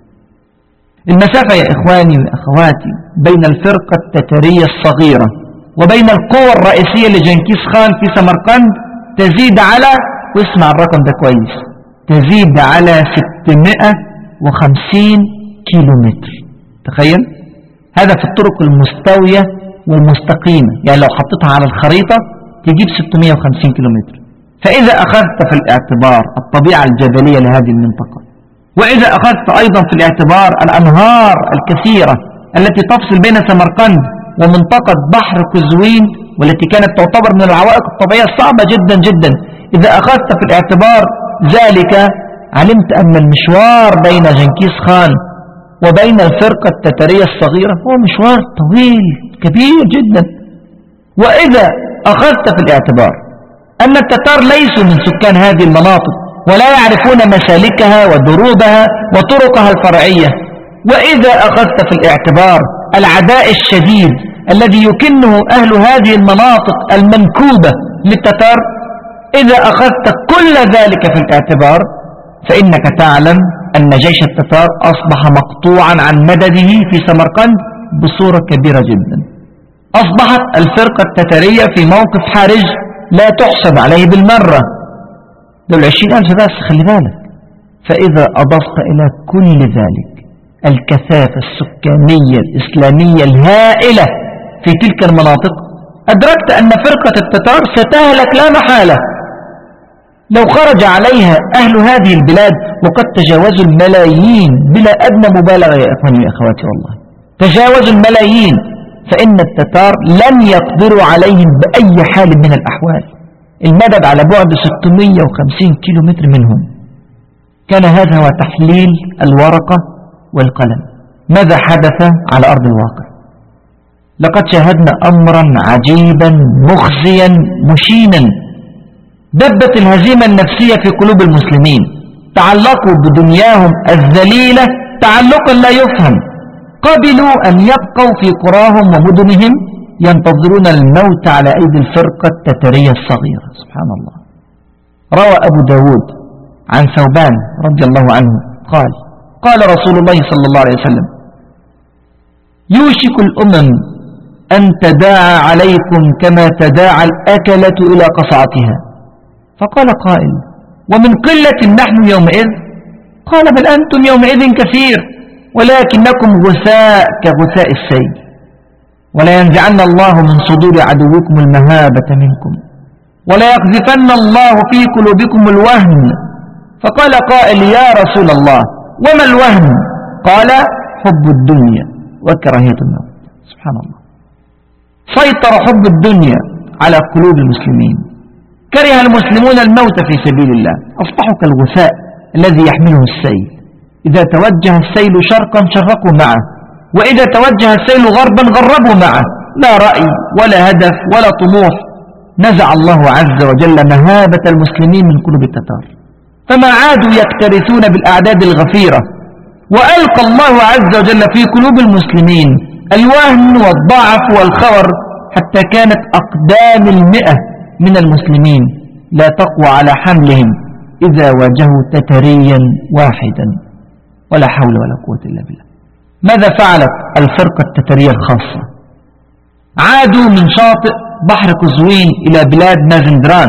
المسافة يا إخواني وأخواتي بين الفرقة التتارية الصغيرة وبين القوة الرئيسية لجنكيز خان في سمرقند تزيد على، واسمع الرقم ده كويس، تزيد على 650 كيلومتر. تخيل هذا في الطرق المستوية والمستقيمة، يعني لو حطيتها على الخريطة تجيب 650 كيلومتر. فإذا أخذت في الاعتبار الطبيعة الجبلية لهذه المنطقة، وإذا أخذت أيضا في الاعتبار الأنهار الكثيرة التي تفصل بين سمرقند ومنطقة بحر قزوين والتي كانت تعتبر من العوائق الطبيعية الصعبة جدا جدا، إذا أخذت في الاعتبار ذلك علمت أن المشوار بين جنكيز خان وبين الفرقة التتارية الصغيرة هو مشوار طويل كبير جدا. وإذا أخذت في الاعتبار أن التتار ليسوا من سكان هذه المناطق ولا يعرفون مسالكها ودروبها وطرقها الفرعية، وإذا أخذت في الاعتبار العداء الشديد الذي يكنه أهل هذه المناطق المنكوبة للتتار، إذا أخذت كل ذلك في الاعتبار فإنك تعلم أن جيش التتار أصبح مقطوعا عن مدده في سمرقند بصورة كبيرة جدا. أصبحت الفرقة التتارية في موقف حرج لا تحسب عليه بالمرة. دول 20,000 بس، خلي بالك. فإذا أضفت إلى كل ذلك الكثافة السكانية الإسلامية الهائلة في تلك المناطق، أدركت أن فرقة التتار ستهلك لا محالة لو خرج عليها أهل هذه البلاد، وقد تجاوزوا الملايين بلا أدنى مبالغة يا إخواني وأخواتي، والله تجاوزوا الملايين. فإن التتار لن يقدروا عليهم بأي حال من الأحوال. المدد على بعد 650 كيلو متر منهم. كان هذا هو تحليل الورقة والقلم. ماذا حدث على أرض الواقع؟ لقد شاهدنا أمرا عجيبا مخزيا مشينا. دبت الهزيمة النفسية في قلوب المسلمين، تعلقوا بدنياهم الذليلة تعلقا لا يفهم، قبلوا أن يبقوا في قراهم ومدنهم ينتظرون الموت على أيدي الفرقة التترية الصغيرة. سبحان الله. روى أبو داود عن ثوبان رضي الله عنه قال رسول الله صلى الله عليه وسلم: يوشك الأمم أن تداعى عليكم كما تداعى الأكلة إلى قصعتها. فقال قائل: ومن قلة نحن يومئذ؟ قال: بل أنتم يومئذ كثير، ولكنكم غثاء كغثاء السيل، ولا ينزعن الله من صدور عدوكم المهابة منكم، ولا يقذفن الله في قلوبكم الوهن. فقال قائل: يا رسول الله وما الوهن؟ قال: حب الدنيا وكراهية الموت. سبحان الله. سيطر حب الدنيا على قلوب المسلمين، كره المسلمون الموت في سبيل الله، أصبحوا كالغثاء الذي يحمله السيل، إذا توجه السيل شرقا شرقوا معه، وإذا توجه السيل غربا غربوا معه، لا رأي ولا هدف ولا طموح. نزع الله عز وجل مهابة المسلمين من قلوب التتار، فما عادوا يكترثون بالأعداد الغفيرة، وألقى الله عز وجل في قلوب المسلمين الوهن والضعف والخور، حتى كانت أقدام 100 من المسلمين لا تقوى على حملهم إذا واجهوا تتريا واحدا. ولا حول ولا قوة إلا بالله. ماذا فعلت الفرقة التترية الخاصة؟ عادوا من شاطئ بحر قزوين إلى بلاد مازندران،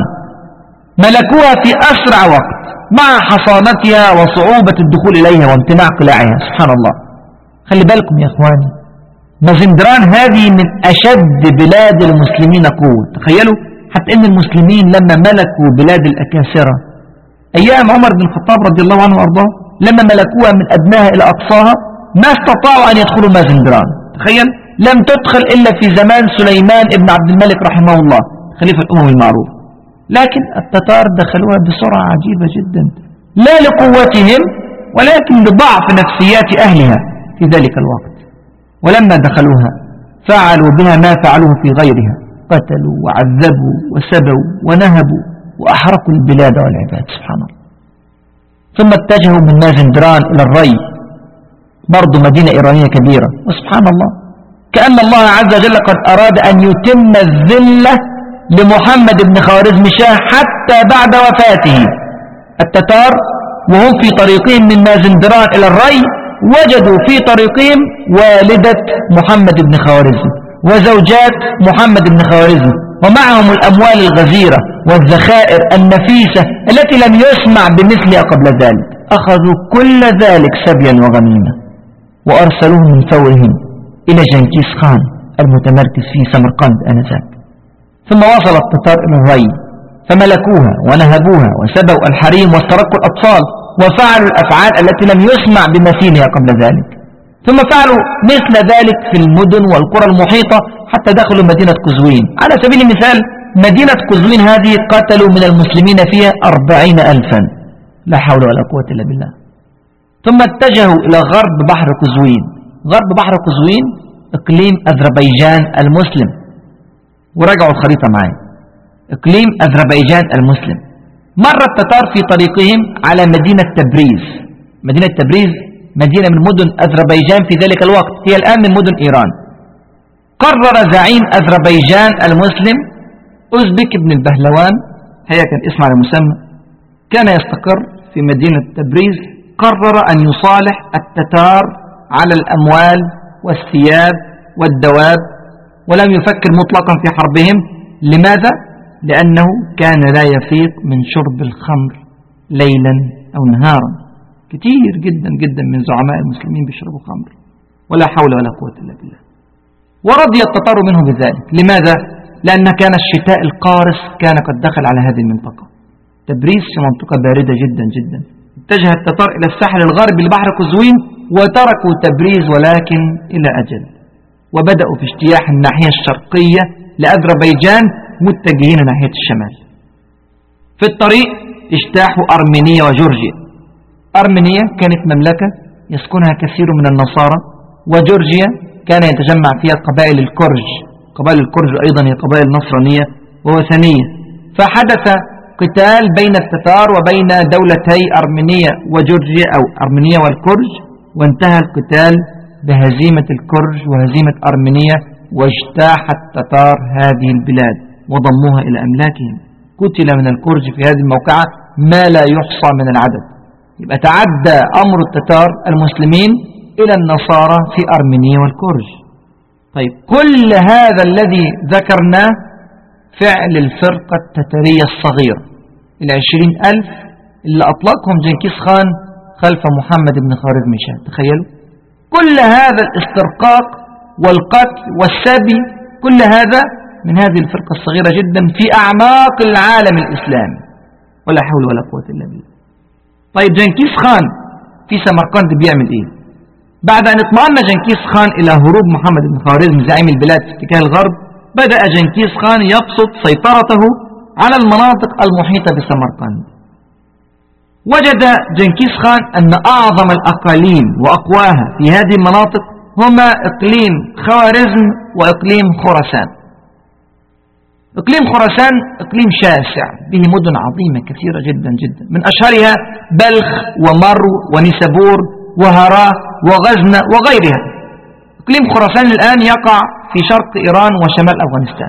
ملكوها في أسرع وقت مع حصانتها وصعوبة الدخول إليها وامتناع قلاعها. سبحان الله. خلي بالكم يا إخواني، مازندران هذه من أشد بلاد المسلمين قوة. تخيلوا حتى إن المسلمين لما ملكوا بلاد الأكاسرة أيام عمر بن الخطاب رضي الله عنه وأرضاه، لما ملكوها من أدناها إلى أقصاها ما استطاعوا أن يدخلوا مازندران. تخيل، لم تدخل إلا في زمان سليمان ابن عبد الملك رحمه الله خليفة الأمم المعروف، لكن التتار دخلوها بسرعة عجيبة جدا، لا لقوتهم ولكن لضعف نفسيات أهلها في ذلك الوقت. ولما دخلوها فعلوا بها ما فعلوه في غيرها، قتلوا وعذبوا وسبوا ونهبوا وأحرقوا البلاد والعباد. سبحان الله. ثم اتجهوا من مازندران إلى الري، برضو مدينة إيرانية كبيرة. وسبحان الله، كأن الله عز وجل قد أراد أن يتم الذلة لمحمد بن خوارزم شاه حتى بعد وفاته. التتار وهم في طريقهم من مازندران إلى الري وجدوا في طريقهم والدة محمد بن خوارزم وزوجات محمد بن خوارزم، ومعهم الأموال الغزيرة والذخائر النفيسة التي لم يسمع بمثلها قبل ذلك. أخذوا كل ذلك سبيا وغنيمة وأرسلوه من فورهم إلى جنكيز خان المتمركز في سمرقند آنذاك. ثم وصل التتار إلى الري فملكوها ونهبوها وسبوا الحريم واسترقوا الأطفال وفعلوا الأفعال التي لم يسمع بمثيلها قبل ذلك. ثم فعلوا مثل ذلك في المدن والقرى المحيطة حتى دخلوا مدينة قزوين. على سبيل المثال مدينة قزوين هذه قتلوا من المسلمين فيها 40,000. لا حول ولا قوة إلا بالله. ثم اتجهوا إلى غرب بحر قزوين. غرب بحر قزوين إقليم أذربيجان المسلم، ورجعوا الخريطة معي، إقليم أذربيجان المسلم. مر التتار في طريقهم على مدينة تبريز. مدينة تبريز مدينة من مدن أذربيجان في ذلك الوقت، هي الآن من مدن إيران. قرر زعيم أذربيجان المسلم أوزبك بن البهلوان، هي كان اسم على مسمى، كان يستقر في مدينة تبريز. قرر أن يصالح التتار على الأموال والثياب والدواب، ولم يفكر مطلقا في حربهم. لماذا؟ لأنه كان لا يفيق من شرب الخمر ليلا أو نهارا. كتير جدا جدا من زعماء المسلمين بيشربوا خمر، ولا حول ولا قوة إلا بالله. ورضي التتار منه بذلك. لماذا؟ لأن كان الشتاء القارس كان قد دخل على هذه المنطقة. تبريز في منطقة باردة جدا جدا. اتجه التتار إلى الساحل الغربي لبحر قزوين وتركوا تبريز ولكن إلى أجل، وبدأوا في اجتياح الناحية الشرقية لأذربيجان متجهين ناحية الشمال. في الطريق اجتاحوا أرمينيا وجورجيا. أرمينيا كانت مملكة يسكنها كثير من النصارى، وجورجيا كان يتجمع فيها قبائل الكرج. قبائل الكرج أيضا هي قبائل نصرانية ووثنية. فحدث قتال بين التتار وبين دولتي أرمينيا وجورجيا أو أرمينيا والكرج، وانتهى القتال بهزيمة الكرج وهزيمة أرمينيا، واجتاح التتار هذه البلاد وضموها إلى أملاكهم. قتل من الكرج في هذه الموقعة ما لا يحصى من العدد. يبقى تعدى أمر التتار المسلمين إلى النصارى في أرمينيا والكرج. طيب، كل هذا الذي ذكرناه فعل الفرقة التتارية الصغيرة 20,000 اللي أطلقهم جنكيز خان خلف محمد بن خوارزمشاه. تخيلوا كل هذا الاسترقاق والقتل والسبي، كل هذا من هذه الفرقة الصغيرة جدا في أعماق العالم الإسلامي، ولا حول ولا قوة إلا بالله. طيب، جنكيز خان في سمرقند بيعمل إيه؟ بعد أن اطمأن جنكيز خان إلى هروب محمد بن خوارزم زعيم البلاد في اتجاه الغرب، بدأ جنكيز خان يبسط سيطرته على المناطق المحيطة بسمرقند. وجد جنكيز خان أن أعظم الأقاليم وأقواها في هذه المناطق هما إقليم خوارزم وإقليم خراسان. إقليم خراسان إقليم شاسع به مدن عظيمة كثيرة جدا جدا، من أشهرها بلخ ومرو ونيسابور وهراء وغزنة وغيرها. إقليم خراسان الآن يقع في شرق إيران وشمال أفغانستان.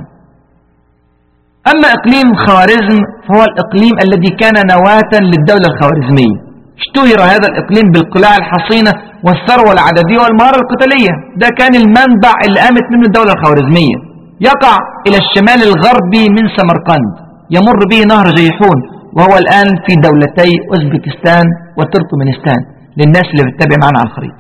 أما إقليم خوارزم فهو الإقليم الذي كان نواة للدولة الخوارزمية. اشتهر هذا الإقليم بالقلاع الحصينة والثروة العددية والمهارة القتالية. ده كان المنبع اللي قامت منه الدولة الخوارزمية. يقع إلى الشمال الغربي من سمرقند، يمر به نهر جيحون، وهو الآن في دولتي أوزبكستان وتركمانستان للناس اللي بتتابع معنا على الخريطة.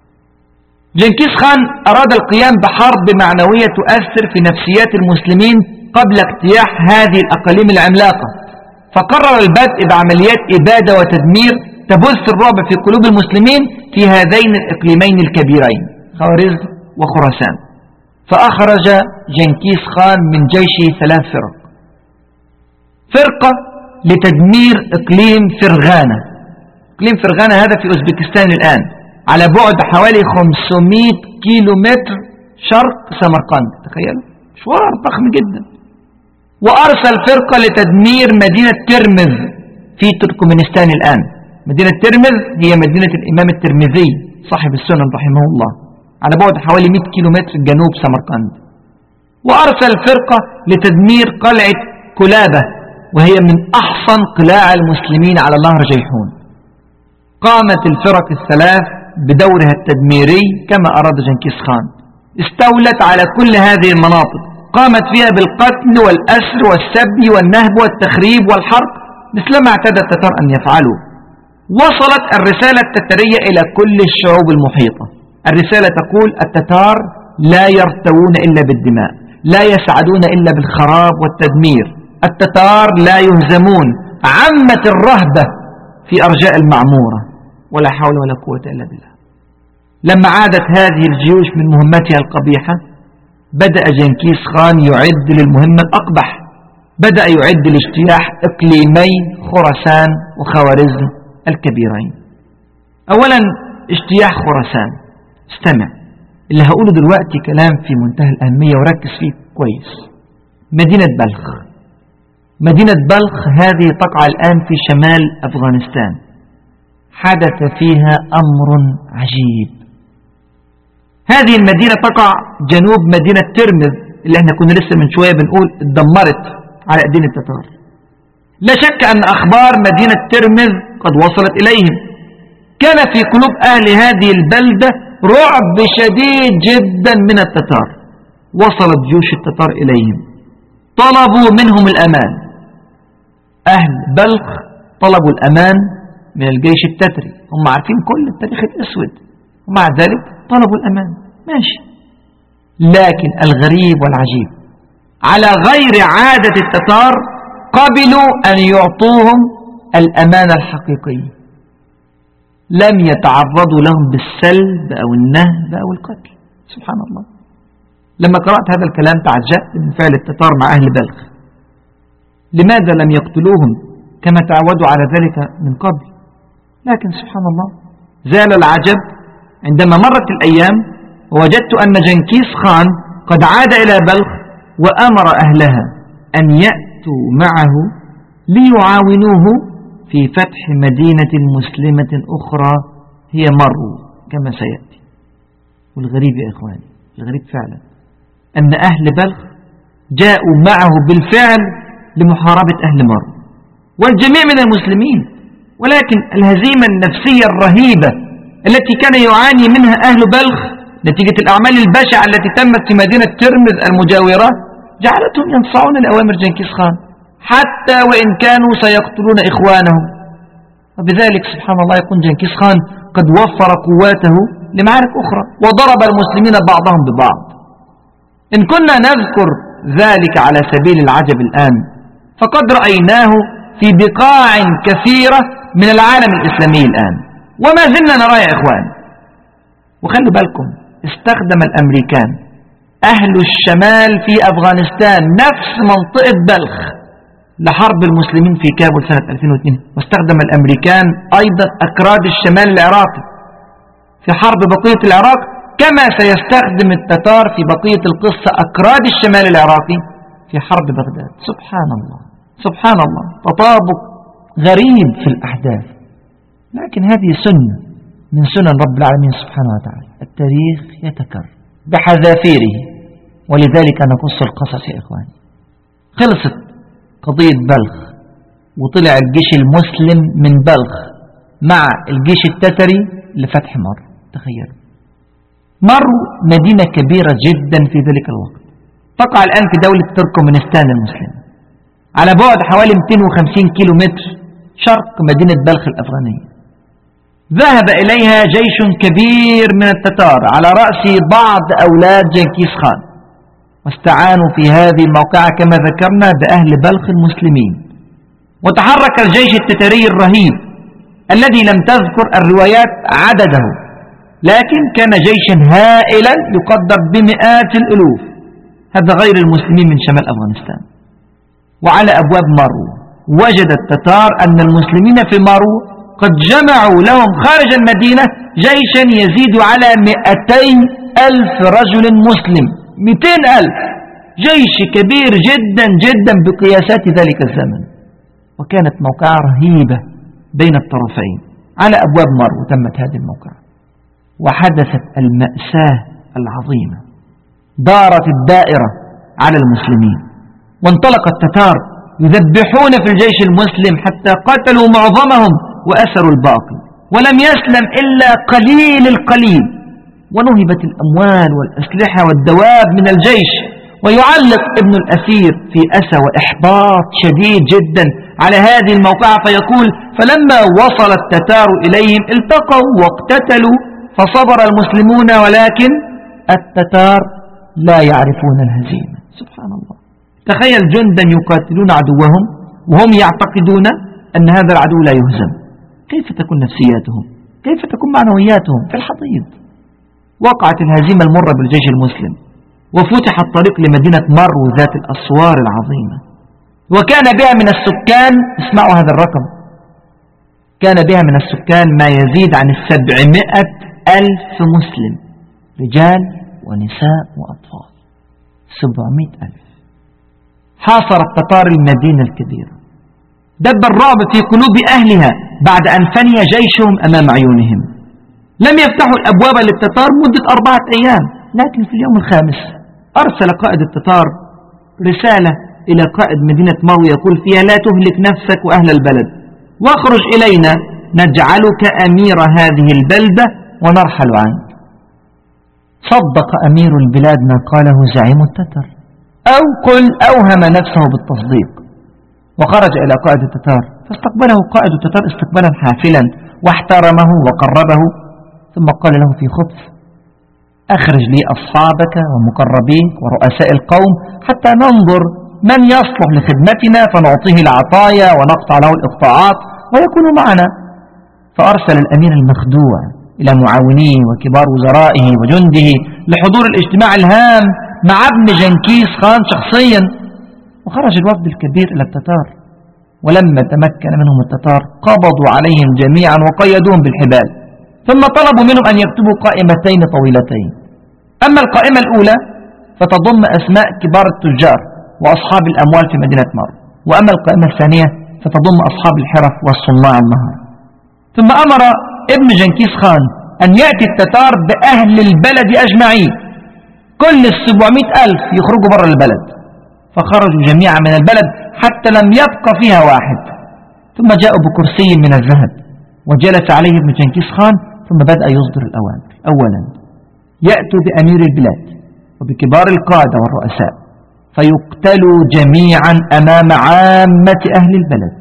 جنكيز خان أراد القيام بحرب معنوية تؤثر في نفسيات المسلمين قبل اجتياح هذه الأقاليم العملاقة، فقرر البدء بعمليات إبادة وتدمير تبث الرعب في قلوب المسلمين في هذين الإقليمين الكبيرين خوارزم وخراسان. فأخرج جنكيز خان من جيشه 3 فرق. فرقة لتدمير إقليم فرغانة. إقليم فرغانة هذا في أوزبكستان الآن، على بعد حوالي 500 كيلومتر شرق سمرقند. تخيلوا، مشوار ضخم جدا. وأرسل فرقة لتدمير مدينة ترمذ في تركمانستان الآن. مدينة ترمذ هي مدينة الإمام الترمذي صاحب السنن رحمه الله، على بعد حوالي 100 كيلومتر جنوب سمرقند. وأرسل فرقة لتدمير قلعة كلابة، وهي من أحصن قلاع المسلمين على نهر جيحون. قامت الفرق الثلاث بدورها التدميري كما أراد جنكيز خان. استولت على كل هذه المناطق، قامت فيها بالقتل والأسر والسبي والنهب والتخريب والحرق مثلما اعتاد التتار أن يفعلوا. وصلت الرسالة التتارية إلى كل الشعوب المحيطة. الرسالة تقول: التتار لا يرتوون إلا بالدماء، لا يسعدون إلا بالخراب والتدمير، التتار لا يهزمون. عمت الرهبة في أرجاء المعمورة، ولا حول ولا قوة إلا بالله. لما عادت هذه الجيوش من مهمتها القبيحة، بدأ جنكيز خان يعد للمهمة الأقبح. بدأ يعد لاجتياح إقليمي خراسان وخوارزم الكبيرين. أولا اجتياح خراسان. استمع، اللي هقوله دلوقتي كلام في منتهى الأهمية وركز فيه كويس. مدينة بلخ. مدينة بلخ هذه تقع الآن في شمال أفغانستان. حدث فيها أمر عجيب. هذه المدينة تقع جنوب مدينة ترمذ اللي احنا كنا لسه من شوية بنقول اتدمرت على أيدين التتار. لا شك أن أخبار مدينة ترمذ قد وصلت إليهم. كان في قلوب أهل هذه البلدة رعب شديد جدا من التتار. وصلت جيوش التتار إليهم، طلبوا منهم الأمان. أهل بلخ طلبوا الأمان من الجيش التتري، هم عارفين كل التاريخ الأسود، ومع ذلك طلبوا الأمان، ماشي. لكن الغريب والعجيب على غير عادة التتار قبلوا أن يعطوهم الأمان الحقيقي، لم يتعرضوا لهم بالسلب أو النهب أو القتل. سبحان الله. لما قرأت هذا الكلام تعجبت من فعل التتار مع أهل بلخ. لماذا لم يقتلوهم كما تعودوا على ذلك من قبل؟ لكن سبحان الله زال العجب عندما مرت الأيام ووجدت أن جنكيز خان قد عاد إلى بلخ وأمر أهلها أن يأتوا معه ليعاونوه في فتح مدينة مسلمة أخرى هي مرو كما سيأتي. والغريب يا إخواني، الغريب فعلا أن أهل بلخ جاءوا معه بالفعل لمحاربة أهل مرو والجميع من المسلمين، ولكن الهزيمة النفسية الرهيبة التي كان يعاني منها أهل بلخ نتيجة الأعمال البشعة التي تمت في مدينة ترمذ المجاورة جعلتهم ينصاعون لأوامر جنكيز خان حتى وإن كانوا سيقتلون إخوانهم. وبذلك سبحان الله يكون جنكيز خان قد وفر قواته لمعارك أخرى وضرب المسلمين بعضهم ببعض. إن كنا نذكر ذلك على سبيل العجب الآن فقد رأيناه في بقاع كثيرة من العالم الإسلامي الآن وما زلنا نراه يا إخوان. وخلوا بالكم استخدم الأمريكان أهل الشمال في أفغانستان نفس منطقة بلخ لحرب المسلمين في كابول سنة 2002، واستخدم الأمريكان أيضا أكراد الشمال العراقي في حرب بقية العراق، كما سيستخدم التتار في بقية القصة أكراد الشمال العراقي في حرب بغداد. سبحان الله سبحان الله، تطابق غريب في الأحداث، لكن هذه سنة من سنن رب العالمين سبحانه وتعالى. التاريخ يتكرر بحذافيره، ولذلك نقص القصص يا إخواني. خلصت قضية بلخ وطلع الجيش المسلم من بلخ مع الجيش التتري لفتح مرو. تخيلوا، مرو مدينة كبيرة جدا في ذلك الوقت، تقع الآن في دولة تركمانستان المسلمة على بعد حوالي 250 كيلو متر شرق مدينة بلخ الأفغانية. ذهب إليها جيش كبير من التتار على رأس بعض أولاد جنكيز خان، واستعانوا في هذه الموقعة كما ذكرنا بأهل بلخ المسلمين. وتحرك الجيش التتري الرهيب الذي لم تذكر الروايات عدده، لكن كان جيشا هائلا يقدر بمئات الألوف، هذا غير المسلمين من شمال أفغانستان. وعلى أبواب مرو وجد التتار أن المسلمين في مرو قد جمعوا لهم خارج المدينة جيشا يزيد على 200,000 رجل مسلم. 200,000، جيش كبير جدا جدا بقياسات ذلك الزمن. وكانت موقعة رهيبة بين الطرفين على أبواب مرو. تمت هذه الموقعة وحدثت المأساة العظيمة، دارت الدائرة على المسلمين، وانطلق التتار يذبحون في الجيش المسلم حتى قتلوا معظمهم وأسروا الباقي، ولم يسلم إلا قليل القليل، ونهبت الأموال والأسلحة والدواب من الجيش. ويعلق ابن الأثير في أسى وإحباط شديد جدا على هذه الموقعة فيقول: فلما وصل التتار إليهم التقوا واقتتلوا فصبر المسلمون، ولكن التتار لا يعرفون الهزيمة. سبحان الله، تخيل جندا يقاتلون عدوهم وهم يعتقدون أن هذا العدو لا يهزم. كيف تكون نفسياتهم؟ كيف تكون معنوياتهم في الحضيض؟ وقعت الهزيمة المرة بالجيش المسلم، وفتح الطريق لمدينة مرو ذات الأسوار العظيمة، وكان بها من السكان، اسمعوا هذا الرقم، كان بها من السكان ما يزيد عن 700,000 مسلم، رجال ونساء وأطفال. 700,000. حاصر التتار المدينة الكبيرة، دب الرعب في قلوب أهلها بعد أن فني جيشهم أمام عيونهم. لم يفتحوا الأبواب للتتار مدة 4 أيام، لكن في اليوم الخامس أرسل قائد التتار رسالة إلى قائد مدينة مرو يقول فيها: لا تهلك نفسك وأهل البلد، واخرج إلينا نجعلك أمير هذه البلدة ونرحل عنك. صدق أمير البلاد ما قاله زعيم التتر، أو قل أوهم نفسه بالتصديق، وخرج إلى قائد التتار فاستقبله قائد التتار استقبالا حافلا واحترمه وقربه، ثم قال له في خبث: أخرج لي أصحابك ومقربيك ورؤساء القوم حتى ننظر من يصلح لخدمتنا فنعطيه العطايا ونقطع له الإقطاعات ويكون معنا. فأرسل الأمير المخدوع إلى معاونيه وكبار وزرائه وجنده لحضور الاجتماع الهام مع ابن جنكيز خان شخصيا. وخرج الوفد الكبير إلى التتار، ولما تمكن منهم التتار قبضوا عليهم جميعا وقيدوهم بالحبال، ثم طلبوا منهم أن يكتبوا قائمتين طويلتين. أما القائمة الأولى فتضم أسماء كبار التجار وأصحاب الأموال في مدينة مرو، وأما القائمة الثانية فتضم أصحاب الحرف والصناع النهار. ثم أمر ابن جنكيز خان أن يأتي التتار بأهل البلد أجمعين، كل 700,000 يخرجوا بر البلد، فخرجوا جميعا من البلد حتى لم يبق فيها واحد. ثم جاءوا بكرسي من الذهب وجلس عليه ابن جنكيز خان، ثم بدأ يصدر الأوامر. أولا يأتوا بأمير البلاد وبكبار القادة والرؤساء فيقتلوا جميعا أمام عامة أهل البلد.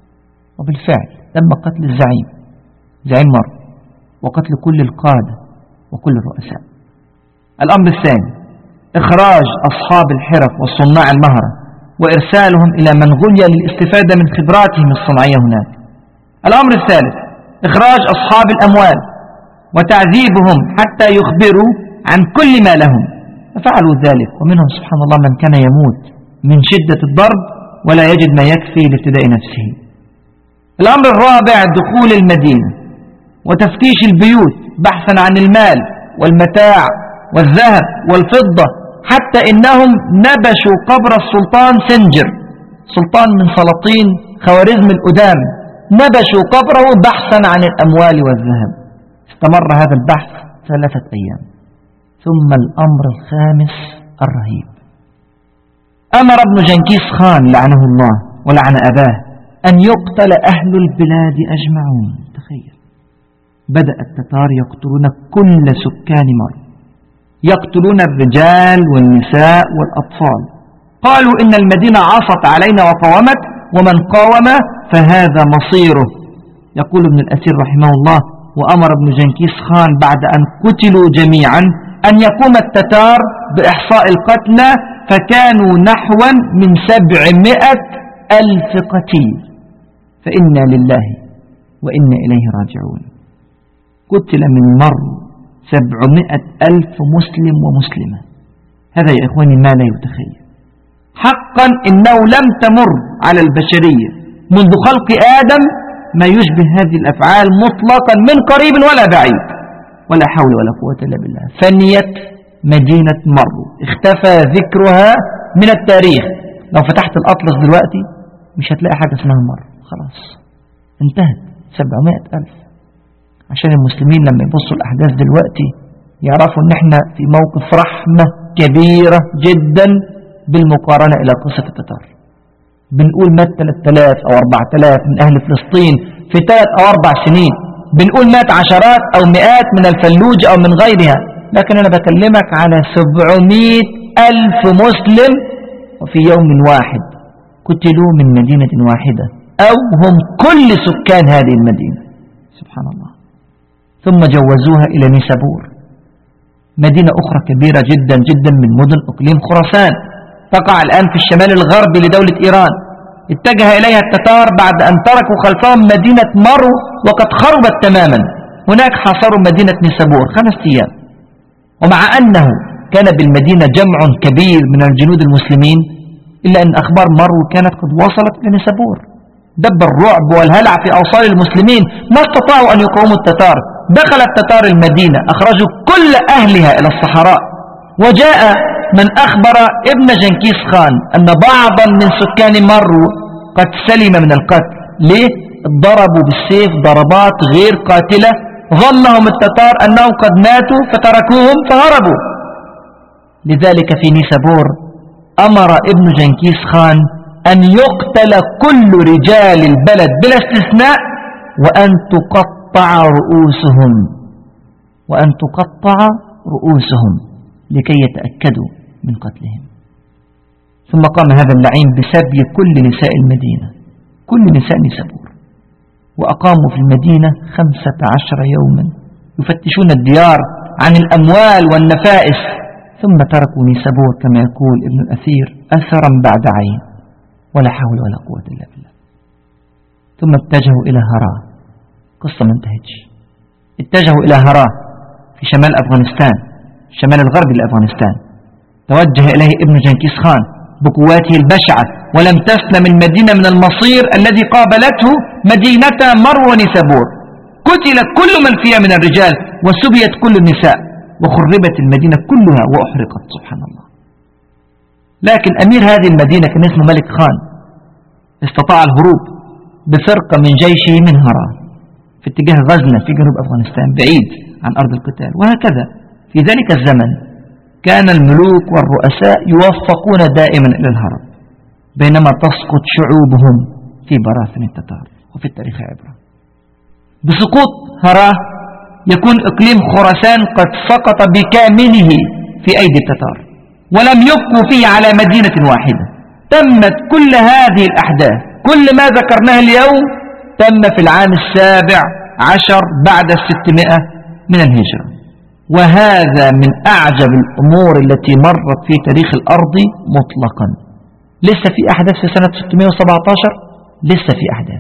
وبالفعل تم قتل الزعيم زعيم مرو وقتل كل القادة وكل الرؤساء. الأمر الثاني إخراج أصحاب الحرف والصناع المهرة وإرسالهم إلى منغوليا للاستفادة من خبراتهم الصناعية هناك. الأمر الثالث إخراج أصحاب الأموال وتعذيبهم حتى يخبروا عن كل ما لهم، ففعلوا ذلك، ومنهم سبحان الله من كان يموت من شدة الضرب ولا يجد ما يكفي لابتداء نفسه. الأمر الرابع دخول المدينة وتفتيش البيوت بحثا عن المال والمتاع والذهب والفضة، حتى إنهم نبشوا قبر السلطان سنجر، سلطان من سلاطين خوارزم القدام، نبشوا قبره بحثا عن الأموال والذهب. استمر هذا البحث 3 أيام. ثم الأمر الخامس الرهيب، أمر ابن جنكيز خان لعنه الله ولعن أباه أن يقتل أهل البلاد أجمعون. تخيل، بدأ التتار يقتلون كل سكان مرو، يقتلون الرجال والنساء والأطفال. قالوا إن المدينة عصت علينا وقاومت، ومن قاوم فهذا مصيره. يقول ابن الأثير رحمه الله: وأمر ابن جنكيز خان بعد أن قتلوا جميعا أن يقوم التتار بإحصاء القتلى، فكانوا نحوا من 700,000 قتيل. فإنا لله وإنا إليه راجعون. قتل من مرو 700,000 مسلم ومسلمة. هذا يا إخواني ما لا يتخيل. حقا إنه لم تمر على البشرية منذ خلق آدم ما يشبه هذه الأفعال مطلقا من قريب ولا بعيد، ولا حول ولا قوة إلا بالله. فنيت مدينة مرو، اختفى ذكرها من التاريخ. لو فتحت الأطلس دلوقتي مش هتلاقي حاجة اسمها مرو، خلاص انتهت. 700,000. عشان المسلمين لما يبصوا الأحداث دلوقتي يعرفوا ان احنا في موقف رحمة كبيرة جدا بالمقارنة إلى قصة التتار. بنقول مات 3000 أو 4000 من أهل فلسطين في 3 أو 4 سنين، بنقول مات عشرات أو مئات من الفلوج أو من غيرها، لكن أنا بكلمك على 700,000 مسلم وفي يوم واحد قتلوا من مدينة واحدة، أو هم كل سكان هذه المدينة. سبحان الله. ثم جوزوها إلى نيسابور، مدينة أخرى كبيرة جدا جدا من مدن إقليم خراسان، تقع الآن في الشمال الغربي لدولة إيران. اتجه إليها التتار بعد أن تركوا خلفهم مدينة مرو وقد خربت تماما. هناك حاصروا مدينة نيسابور 5 أيام. ومع أنه كان بالمدينة جمع كبير من الجنود المسلمين، إلا أن أخبار مرو كانت قد وصلت إلى نيسابور. دب الرعب والهلع في أوصال المسلمين، ما استطاعوا أن يقاوموا التتار. دخل التتار المدينة، أخرجوا كل أهلها إلى الصحراء. وجاء من أخبر ابن جنكيز خان أن بعضا من سكان مرو قد سلم من القتل. ليه؟ ضربوا بالسيف ضربات غير قاتلة، ظنهم التتار أنهم قد ماتوا فتركوهم فهربوا. لذلك في نيسابور أمر ابن جنكيز خان أن يقتل كل رجال البلد بلا استثناء، وأن تقطع رؤوسهم لكي يتأكدوا من قتلهم. ثم قام هذا اللعين بسبي كل نساء المدينة، كل نساء نيسابور. وأقاموا في المدينة 15 يوما يفتشون الديار عن الأموال والنفائس، ثم تركوا نيسابور كما يقول ابن الأثير أثرا بعد عين، ولا حول ولا قوة إلا بالله. ثم اتجهوا إلى هراء، قصة ما انتهتش. اتجهوا إلى هراء في شمال أفغانستان، شمال الغرب لأفغانستان. توجه إليه ابن جنكيز خان بقواته البشعة، ولم تسلم المدينة من المصير الذي قابلته مدينة مرو ونيسابور. قتل كل من فيها من الرجال، وسبيت كل النساء، وخربت المدينة كلها وأحرقت، سبحان الله. لكن أمير هذه المدينة كان اسمه ملك خان، استطاع الهروب بفرقة من جيشه من هراء في اتجاه غزنة في جنوب أفغانستان بعيد عن أرض القتال. وهكذا في ذلك الزمن كان الملوك والرؤساء يوفقون دائما إلى الهرب، بينما تسقط شعوبهم في براثن التتار. وفي التاريخ عبرة. بسقوط هراء يكون إقليم خراسان قد سقط بكامله في أيدي التتار، ولم يبقوا فيه على مدينة واحدة. تمت كل هذه الأحداث، كل ما ذكرناه اليوم تم في العام 17 بعد 600 من الهجرة. وهذا من أعجب الأمور التي مرت في تاريخ الأرض مطلقا. لسه في أحداث في سنة 617، لسه في أحداث،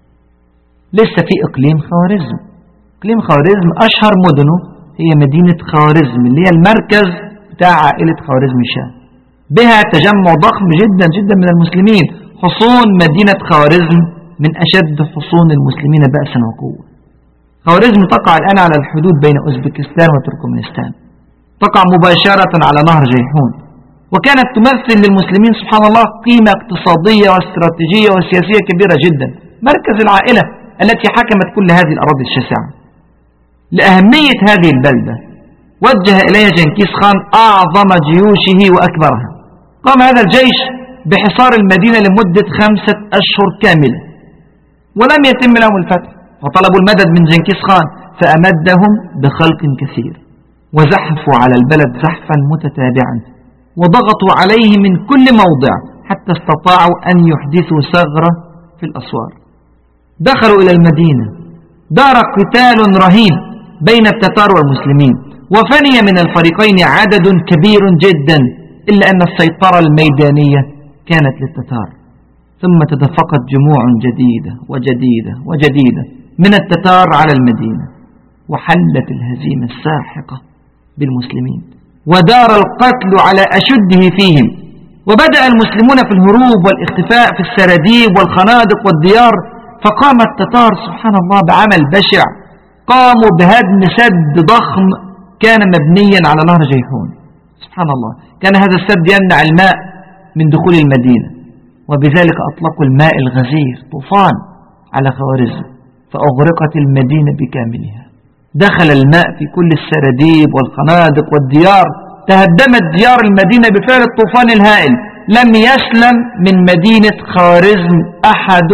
لسه في إقليم خوارزم. إقليم خوارزم أشهر مدنه هي مدينة خوارزم اللي هي المركز بتاع عائلة خوارزم شاه، بها تجمع ضخم جدا جدا من المسلمين. حصون مدينة خوارزم من أشد حصون المسلمين بأسا وقوة. خوارزم تقع الآن على الحدود بين أوزبكستان وتركمانستان، تقع مباشرة على نهر جيحون، وكانت تمثل للمسلمين سبحان الله قيمة اقتصادية واستراتيجية وسياسية كبيرة جدا، مركز العائلة التي حكمت كل هذه الأراضي الشاسعة. لأهمية هذه البلدة وجه إليها جنكيز خان أعظم جيوشه وأكبرها. قام هذا الجيش بحصار المدينة لمدة 5 أشهر كاملة، ولم يتم لهم الفتح، وطلبوا المدد من جنكيز خان فأمدهم بخلق كثير، وزحفوا على البلد زحفا متتابعا، وضغطوا عليه من كل موضع حتى استطاعوا أن يحدثوا ثغرة في الأسوار. دخلوا إلى المدينة، دار قتال رهيب بين التتار والمسلمين، وفني من الفريقين عدد كبير جدا، إلا أن السيطرة الميدانية كانت للتتار. ثم تدفقت جموع جديدة وجديدة وجديدة من التتار على المدينة، وحلت الهزيمة الساحقة بالمسلمين، ودار القتل على أشده فيهم. وبدأ المسلمون في الهروب والاختفاء في السراديب والخنادق والديار، فقام التتار سبحان الله بعمل بشع. قاموا بهدم سد ضخم كان مبنيا على نهر جيحون. سبحان الله، كان هذا السد يمنع الماء من دخول المدينة، وبذلك أطلقوا الماء الغزير طوفان على خوارزم، فأغرقت المدينة بكاملها. دخل الماء في كل السراديب والخنادق والديار، تهدمت ديار المدينة بفعل الطوفان الهائل. لم يسلم من مدينة خوارزم أحد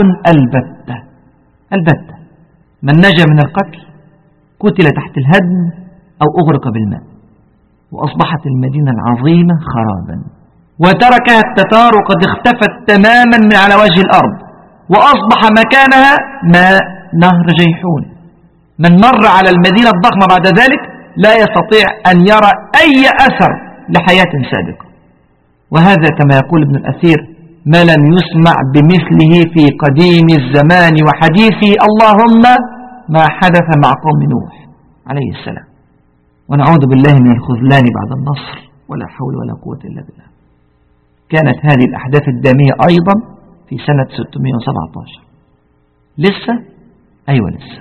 البتة. من نجا من القتل قتل تحت الهدم أو أغرق بالماء، وأصبحت المدينة العظيمة خرابا، وتركها التتار قد اختفت تماما من على وجه الأرض، وأصبح مكانها ماء نهر جيحون. من مر على المدينة الضخمة بعد ذلك لا يستطيع أن يرى أي أثر لحياة سابقة. وهذا كما يقول ابن الأثير ما لم يسمع بمثله في قديم الزمان وحديثه، اللهم ما حدث مع قوم نوح عليه السلام. ونعوذ بالله من الخذلان بعد النصر، ولا حول ولا قوة إلا بالله. كانت هذه الأحداث الدامية أيضا في سنة 617. لسه أيوة لسه.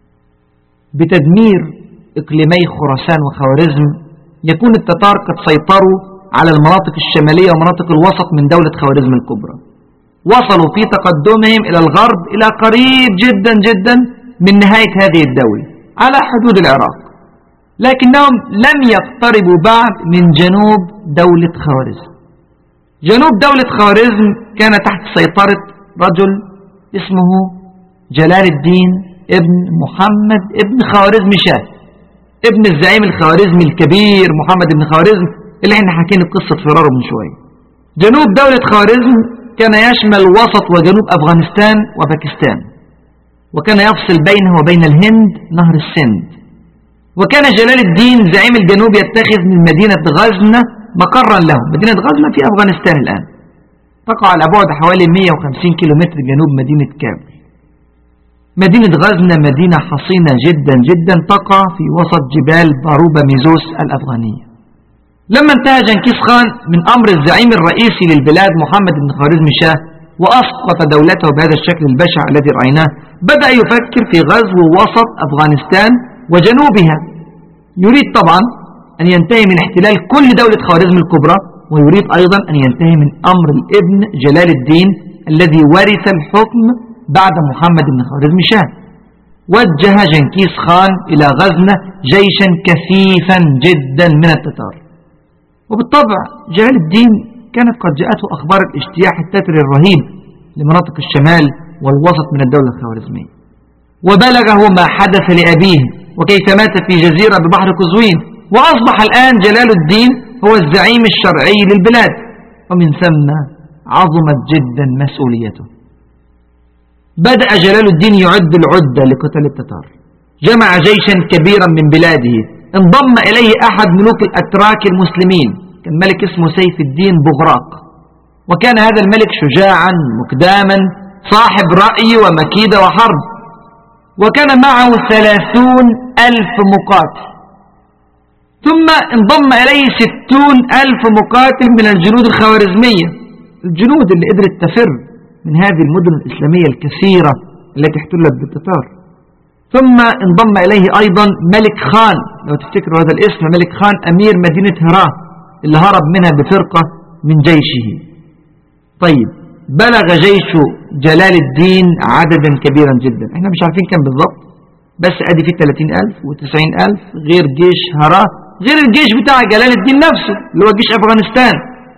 بتدمير إقليمي خراسان وخوارزم يكون التتار قد سيطروا على المناطق الشمالية ومناطق الوسط من دولة خوارزم الكبرى. وصلوا في تقدمهم إلى الغرب إلى قريب جدا جدا من نهاية هذه الدولة على حدود العراق، لكنهم لم يقتربوا بعد من جنوب دولة خوارزم. جنوب دولة خوارزم كان تحت سيطرة رجل اسمه جلال الدين ابن محمد ابن خوارزم شاه، ابن الزعيم الخوارزمي الكبير محمد بن خوارزم اللي احنا حكينا قصة فراره من شوية. جنوب دولة خوارزم كان يشمل وسط وجنوب أفغانستان وباكستان. وكان يفصل بينه وبين الهند نهر السند. وكان جلال الدين زعيم الجنوب يتخذ من مدينة غزنة مقرا له. مدينة غزنة في أفغانستان الآن، تقع على بعد حوالي 150 كيلومتر جنوب مدينة كابل. مدينة غزنة مدينة حصينة جدا جدا، تقع في وسط جبال باروبا ميزوس الأفغانية. لما انتهى جنكيز خان من أمر الزعيم الرئيسي للبلاد محمد بن خوارزم شاه وأسقط دولته بهذا الشكل البشع الذي رأيناه، بدأ يفكر في غزو وسط أفغانستان وجنوبها. يريد طبعا أن ينتهي من احتلال كل دولة خوارزم الكبرى، ويريد أيضا أن ينتهي من أمر الابن جلال الدين الذي ورث الحكم بعد محمد بن خوارزم شاه. وجه جنكيز خان إلى غزنة جيشا كثيفا جدا من التتار. وبالطبع جلال الدين كانت قد جاءته أخبار الاجتياح التتري الرهيب لمناطق الشمال والوسط من الدولة الخوارزمية، وبلغه ما حدث لأبيه وكيف مات في جزيرة ببحر قزوين، وأصبح الآن جلال الدين هو الزعيم الشرعي للبلاد، ومن ثم عظمت جدا مسؤوليته. بدأ جلال الدين يعد العدة لقتال التتار، جمع جيشا كبيرا من بلاده، انضم إليه أحد ملوك الأتراك المسلمين، كان ملك اسمه سيف الدين بغراق، وكان هذا الملك شجاعا مقداما صاحب رأي ومكيدة وحرب، وكان معه 30,000 مقاتل. ثم انضم إليه 60,000 مقاتل من الجنود الخوارزمية، الجنود اللي قدرت تفر من هذه المدن الإسلامية الكثيرة التي احتلت بالتتار. ثم انضم إليه أيضا ملك خان، لو تفتكروا هذا الاسم، ملك خان أمير مدينة هرات اللي هرب منها بفرقة من جيشه. طيب، بلغ جيش جلال الدين عددا كبيرا جدا، احنا مش عارفين كم بالضبط، بس ادي فيه 30,000 و90,000 غير جيش هرات، غير الجيش بتاع جلال الدين نفسه اللي هو جيش أفغانستان.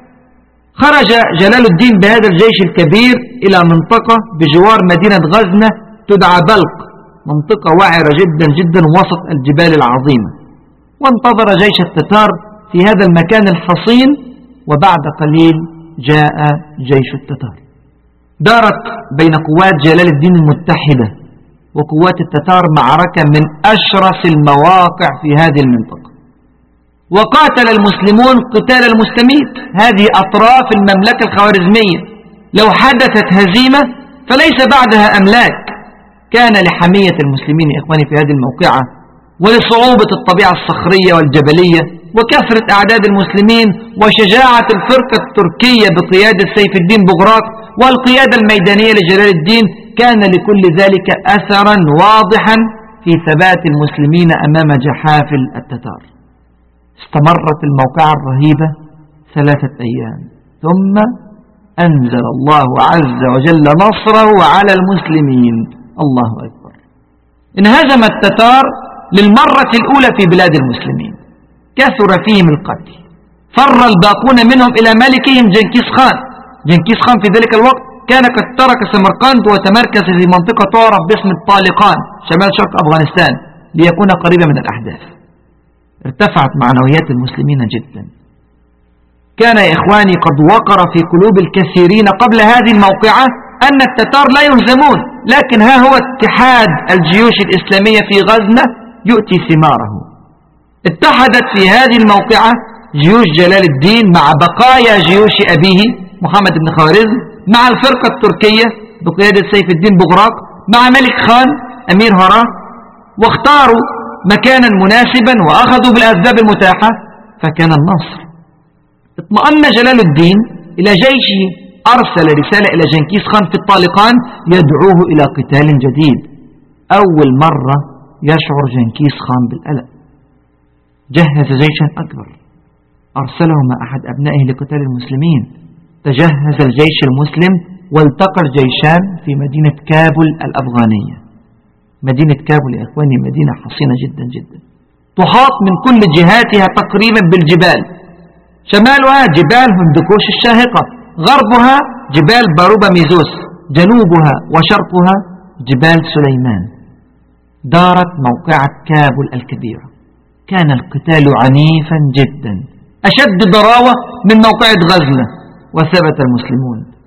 خرج جلال الدين بهذا الجيش الكبير إلى منطقة بجوار مدينة غزنة تدعى بلق، منطقة وعرة جدا جدا وسط الجبال العظيمة، وانتظر جيش التتار في هذا المكان الحصين. وبعد قليل جاء جيش التتار. دارت بين قوات جلال الدين المتحدة وقوات التتار معركة من أشرس المواقع في هذه المنطقة، وقاتل المسلمون قتال المستميت. هذه أطراف المملكة الخوارزمية، لو حدثت هزيمة فليس بعدها أملاك. كان لحمية المسلمين يا إخواني في هذه الموقعة، ولصعوبة الطبيعة الصخرية والجبلية، وكثرة أعداد المسلمين، وشجاعة الفرقة التركية بقيادة سيف الدين بغراق، والقيادة الميدانية لجلال الدين، كان لكل ذلك أثرا واضحا في ثبات المسلمين أمام جحافل التتار. استمرت الموقعة الرهيبة 3 أيام، ثم أنزل الله عز وجل نصره على المسلمين. الله أكبر. انهزم التتار للمرة الأولى في بلاد المسلمين، كثر فيهم القتل، فر الباقون منهم إلى ملكهم جنكيز خان. جنكيز خان في ذلك الوقت كان قد ترك سمرقند وتمركز في منطقة تعرف باسم الطالقان شمال شرق أفغانستان ليكون قريبا من الأحداث. ارتفعت معنويات المسلمين جدا. كان يا إخواني قد وقر في قلوب الكثيرين قبل هذه الموقعة أن التتار لا يهزمون، لكن ها هو اتحاد الجيوش الإسلامية في غزنة يؤتي ثماره. اتحدت في هذه الموقعة جيوش جلال الدين مع بقايا جيوش أبيه محمد بن خوارزم، مع الفرقة التركية بقيادة سيف الدين بغراق، مع ملك خان أمير هرات، واختاروا مكانا مناسبا وأخذوا بالأسباب المتاحة فكان النصر. اطمأن جلال الدين إلى جيشه، أرسل رسالة إلى جنكيز خان في الطالقان يدعوه إلى قتال جديد. أول مرة يشعر جنكيز خان بالقلق، جهز جيشا أكبر أرسله مع أحد أبنائه لقتال المسلمين. تجهز الجيش المسلم والتقى الجيشان في مدينة كابل الأفغانية. مدينة كابل يا إخواني مدينة حصينة جدا جدا، تحاط من كل جهاتها تقريبا بالجبال، شمالها جبال هندكوش الشاهقة، غربها جبال باروبا ميزوس، جنوبها وشرقها جبال سليمان. دارت موقعة كابل الكبيرة، كان القتال عنيفا جدا، أشد ضراوة من موقعة غزنة، وثبت المسلمون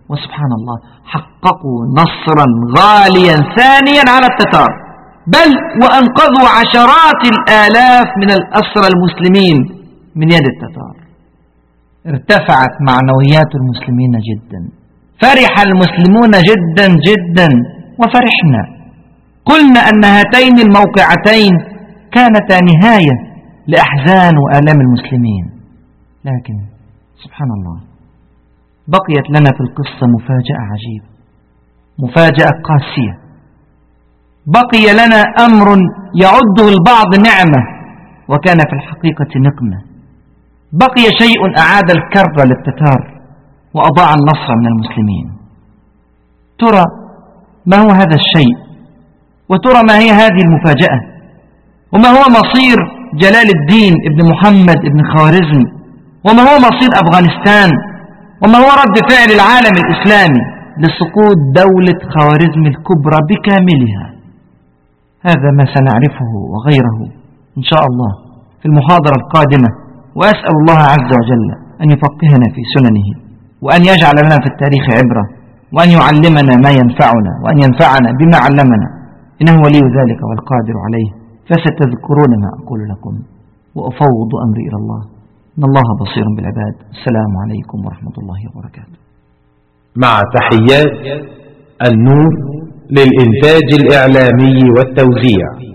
وسبحان الله حققوا نصرا غاليا ثانيا على التتار، بل وأنقذوا عشرات الآلاف من الأسرى المسلمين من يد التتار. ارتفعت معنويات المسلمين جدا، فرح المسلمون جدا جدا وفرحنا. قلنا أن هاتين الموقعتين كانتا نهاية لأحزان وآلام المسلمين، لكن سبحان الله بقيت لنا في القصة مفاجأة عجيبة، مفاجأة قاسية. بقي لنا أمر يعده البعض نعمة وكان في الحقيقة نقمة. بقي شيء أعاد الكر للتتار وأضاع النصر من المسلمين. ترى ما هو هذا الشيء؟ وترى ما هي هذه المفاجأة؟ وما هو مصير جلال الدين ابن محمد ابن خوارزم؟ وما هو مصير أفغانستان؟ وما هو رد فعل العالم الإسلامي لسقوط دولة خوارزم الكبرى بكاملها؟ هذا ما سنعرفه وغيره إن شاء الله في المحاضرة القادمة، وأسأل الله عز وجل أن يفقهنا في سننه، وأن يجعل لنا في التاريخ عبرة، وأن يعلمنا ما ينفعنا، وأن ينفعنا بما علمنا، إنه ولي ذلك والقادر عليه. فستذكرون ما أقول لكم وأفوض أمري إلى الله، إن الله بصير بالعباد. السلام عليكم ورحمة الله وبركاته. مع تحيات النور للإنتاج الإعلامي والتوزيع.